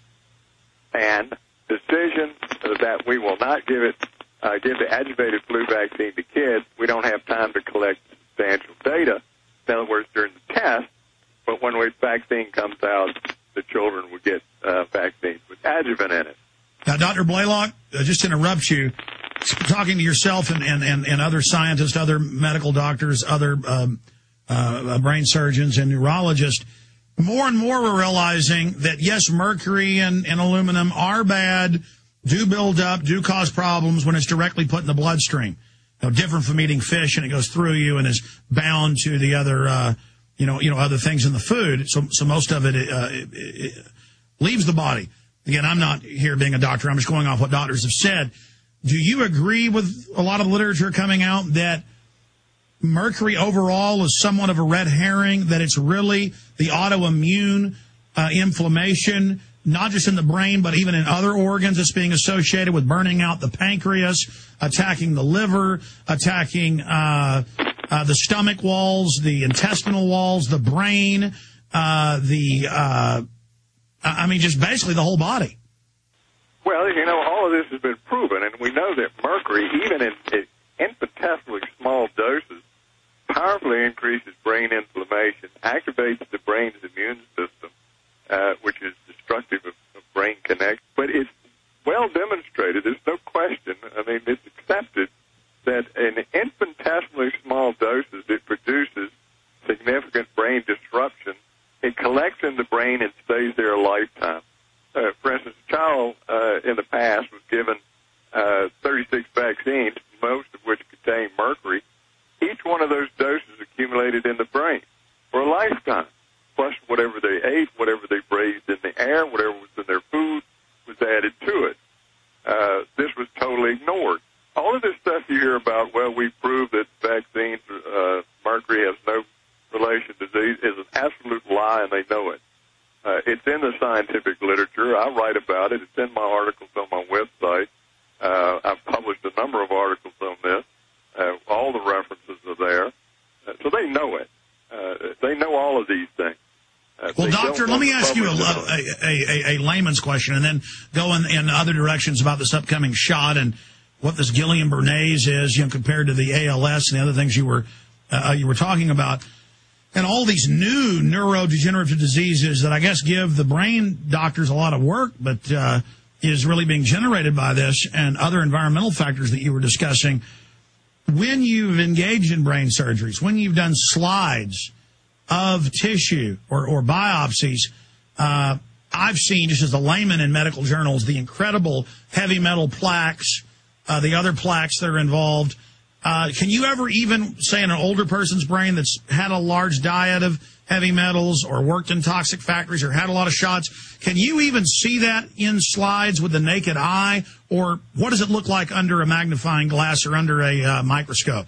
And decision that we will not give it, uh, give the adjuvated flu vaccine to kids, we don't have time to collect substantial data. In other words, during the test, but when the vaccine comes out, the children will get uh, vaccines with adjuvant in it.
Now, Doctor Blaylock, uh, just to interrupt you, talking to yourself and, and, and, and other scientists, other medical doctors, other um, uh, brain surgeons and neurologists, more and more we're realizing that, yes, mercury and, and aluminum are bad, do build up, do cause problems when it's directly put in the bloodstream. You know, different from eating fish and it goes through you and is bound to the other, uh, you know, you know, other things in the food. So, so most of it, uh, it, it leaves the body. Again, I'm not here being a doctor. I'm just going off what doctors have said. Do you agree with a lot of literature coming out that mercury overall is somewhat of a red herring, that it's really the autoimmune uh, inflammation, not just in the brain, but even in other organs that's being associated with burning out the pancreas, attacking the liver, attacking uh, uh, the stomach walls, the intestinal walls, the brain, uh, the, uh, I mean, just basically the whole body?
Well, you know, all of this has been proven, and we know that mercury, even in, in infinitesimally small doses, powerfully increases brain inflammation, activates the brain's immune system, uh, which is destructive of, of brain connect. But it's well demonstrated, there's no question, I mean, it's accepted that in infinitesimally small doses, it produces significant brain disruption. It collects in the brain and stays there a lifetime. Uh, for instance, a child uh, in the past was given uh, thirty-six vaccines, most of which contain mercury. Each one of those doses accumulated in the brain for a lifetime, plus whatever they ate, whatever they breathed in the air, whatever was in their food was added to it. Uh, this was totally ignored. All of this stuff you hear about, well, we proved that vaccines, uh, mercury has no relation to disease, is an absolute lie, and they know it. Uh, it's in the scientific literature. I write about it. It's in my articles on my website. Uh, I've published a number of articles on this. Uh, all the references are there. Uh, so they know it. Uh, they know all of these things. Uh,
well, doctor, let me ask you a, a, a, a layman's question and then go in, in other directions about this upcoming shot and what this Guillain-Barré is, you know, compared to the A L S and the other things you were uh, you were talking about. And all these new neurodegenerative diseases that I guess give the brain doctors a lot of work, but uh, is really being generated by this and other environmental factors that you were discussing. When you've engaged in brain surgeries, when you've done slides of tissue or, or biopsies, uh, I've seen, just as a layman in medical journals, the incredible heavy metal plaques, uh, the other plaques that are involved. Uh, can you ever even say in an older person's brain that's had a large diet of heavy metals or worked in toxic factories or had a lot of shots, can you even see that in slides with the naked eye? Or what does it look like under a magnifying glass or under a uh, microscope?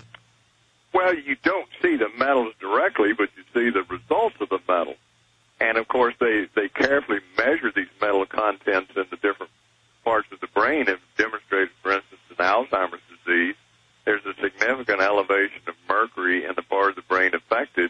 Well, you don't see the metals directly, but you see the results of the metal. And, of course, they, they carefully measure these metal contents in the different parts of the brain and demonstrated, for instance, in Alzheimer's disease, there's a significant elevation of mercury in the part of the brain affected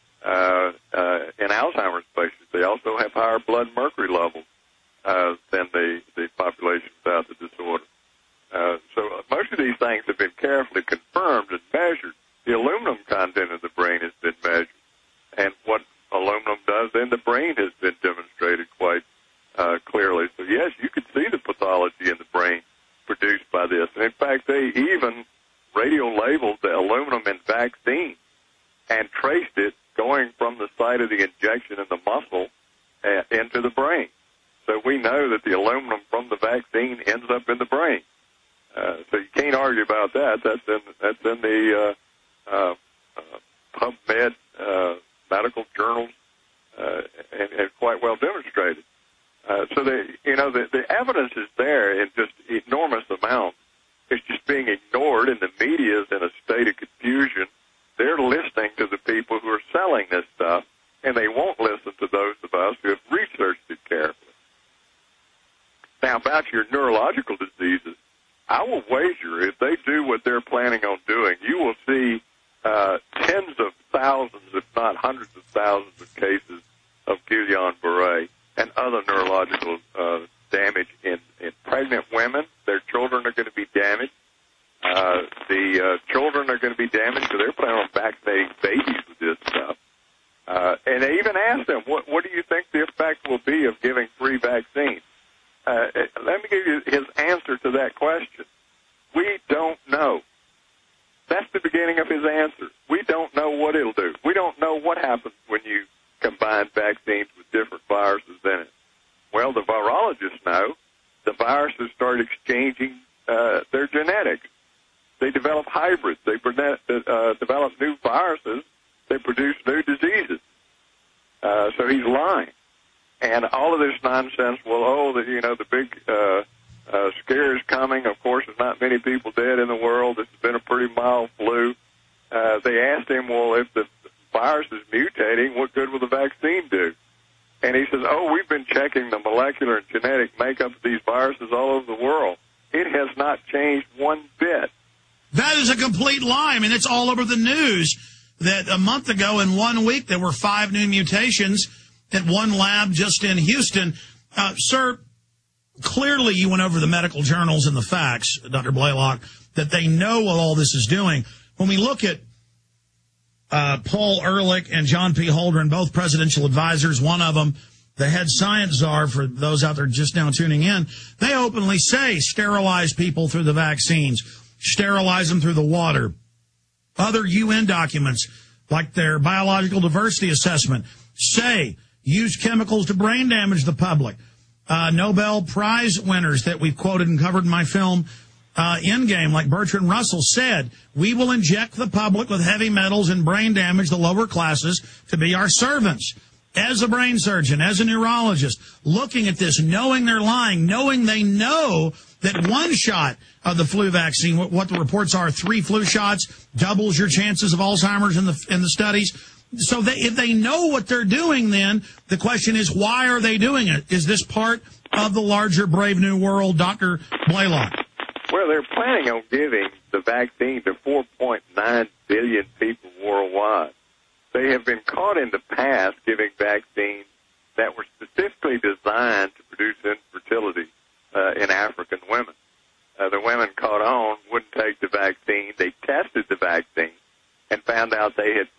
uh, uh, in Alzheimer's patients. They also have higher blood mercury levels uh, than the, the population without the disorder. Uh, so most of these things have been carefully confirmed and measured. The aluminum content of the brain has been measured. And what aluminum does in the brain has been demonstrated quite uh, clearly. So, yes, you could see the pathology in the brain produced by this. And, in fact, they even radio-labeled the aluminum in vaccine and traced it going from the site of the injection in the muscle uh, into the brain. So we know that the aluminum from the vaccine ends up in the brain. Uh, so you can't argue about that. That's in that's in the uh, uh, uh, PubMed uh, medical journals, uh, and, and quite well demonstrated. Uh, so the you know the, the evidence is there in just enormous amounts. It's just being ignored, and the media is in a state of confusion. They're listening to the people who are selling this stuff, and they won't listen to those of us who have researched it carefully. Now, about your neurological diseases, I will wager if they do what they're planning on doing, you will see uh, tens of thousands, if not hundreds of thousands of cases of Guillain-Barré and other neurological uh, damage in, in pregnant women. Their children are going to be damaged. Uh, the uh, children are going to be damaged, so they're planning on vaccinating babies with this stuff. Uh, and they even asked them, what, what do you think the effect will be of giving free vaccines? Uh, let me give you his answer to that question. We don't know. That's the beginning of his answer. We don't know what it'll do. We don't know what happens when you combine vaccines with different viruses in it. Well, the virologists know. The viruses start exchanging uh, their genetics. They develop hybrids. They uh, develop new viruses. They produce new diseases. Uh, so he's lying. And all of this nonsense, well, oh, the, you know, the big uh, uh, scare is coming. Of course, there's not many people dead in the world. This has been a pretty mild flu. Uh, they asked him, well, if the virus is mutating, what good will the vaccine do? And he says, oh, we've been checking the molecular and genetic makeup of these viruses all over the world. It has not changed one bit.
That is a complete lie. I mean, it's all over the news that a month ago in one week there were five new mutations at one lab just in Houston. Uh, sir, clearly you went over the medical journals and the facts, Doctor Blaylock, that they know what all this is doing. When we look at uh, Paul Ehrlich and John P. Holdren, both presidential advisors, one of them the head science czar, for those out there just now tuning in, they openly say sterilize people through the vaccines, sterilize them through the water. Other U N documents, like their biological diversity assessment, say use chemicals to brain damage the public. Uh, Nobel Prize winners that we've quoted and covered in my film, uh, Endgame, like Bertrand Russell, said, we will inject the public with heavy metals and brain damage the lower classes to be our servants. As a brain surgeon, as a neurologist, looking at this, knowing they're lying, knowing they know that one shot of the flu vaccine, what, what the reports are, three flu shots, doubles your chances of Alzheimer's in the in the studies. So they, if they know what they're doing, then the question is, why are they doing it? Is this part of the larger Brave New World, Doctor Blaylock?
Well, they're planning on giving the vaccine to four point nine billion people worldwide. They have been caught in the past giving vaccines that were specifically designed to produce infertility uh, in African women. Uh, the women caught on, wouldn't take the vaccine. They tested the vaccine and found out they had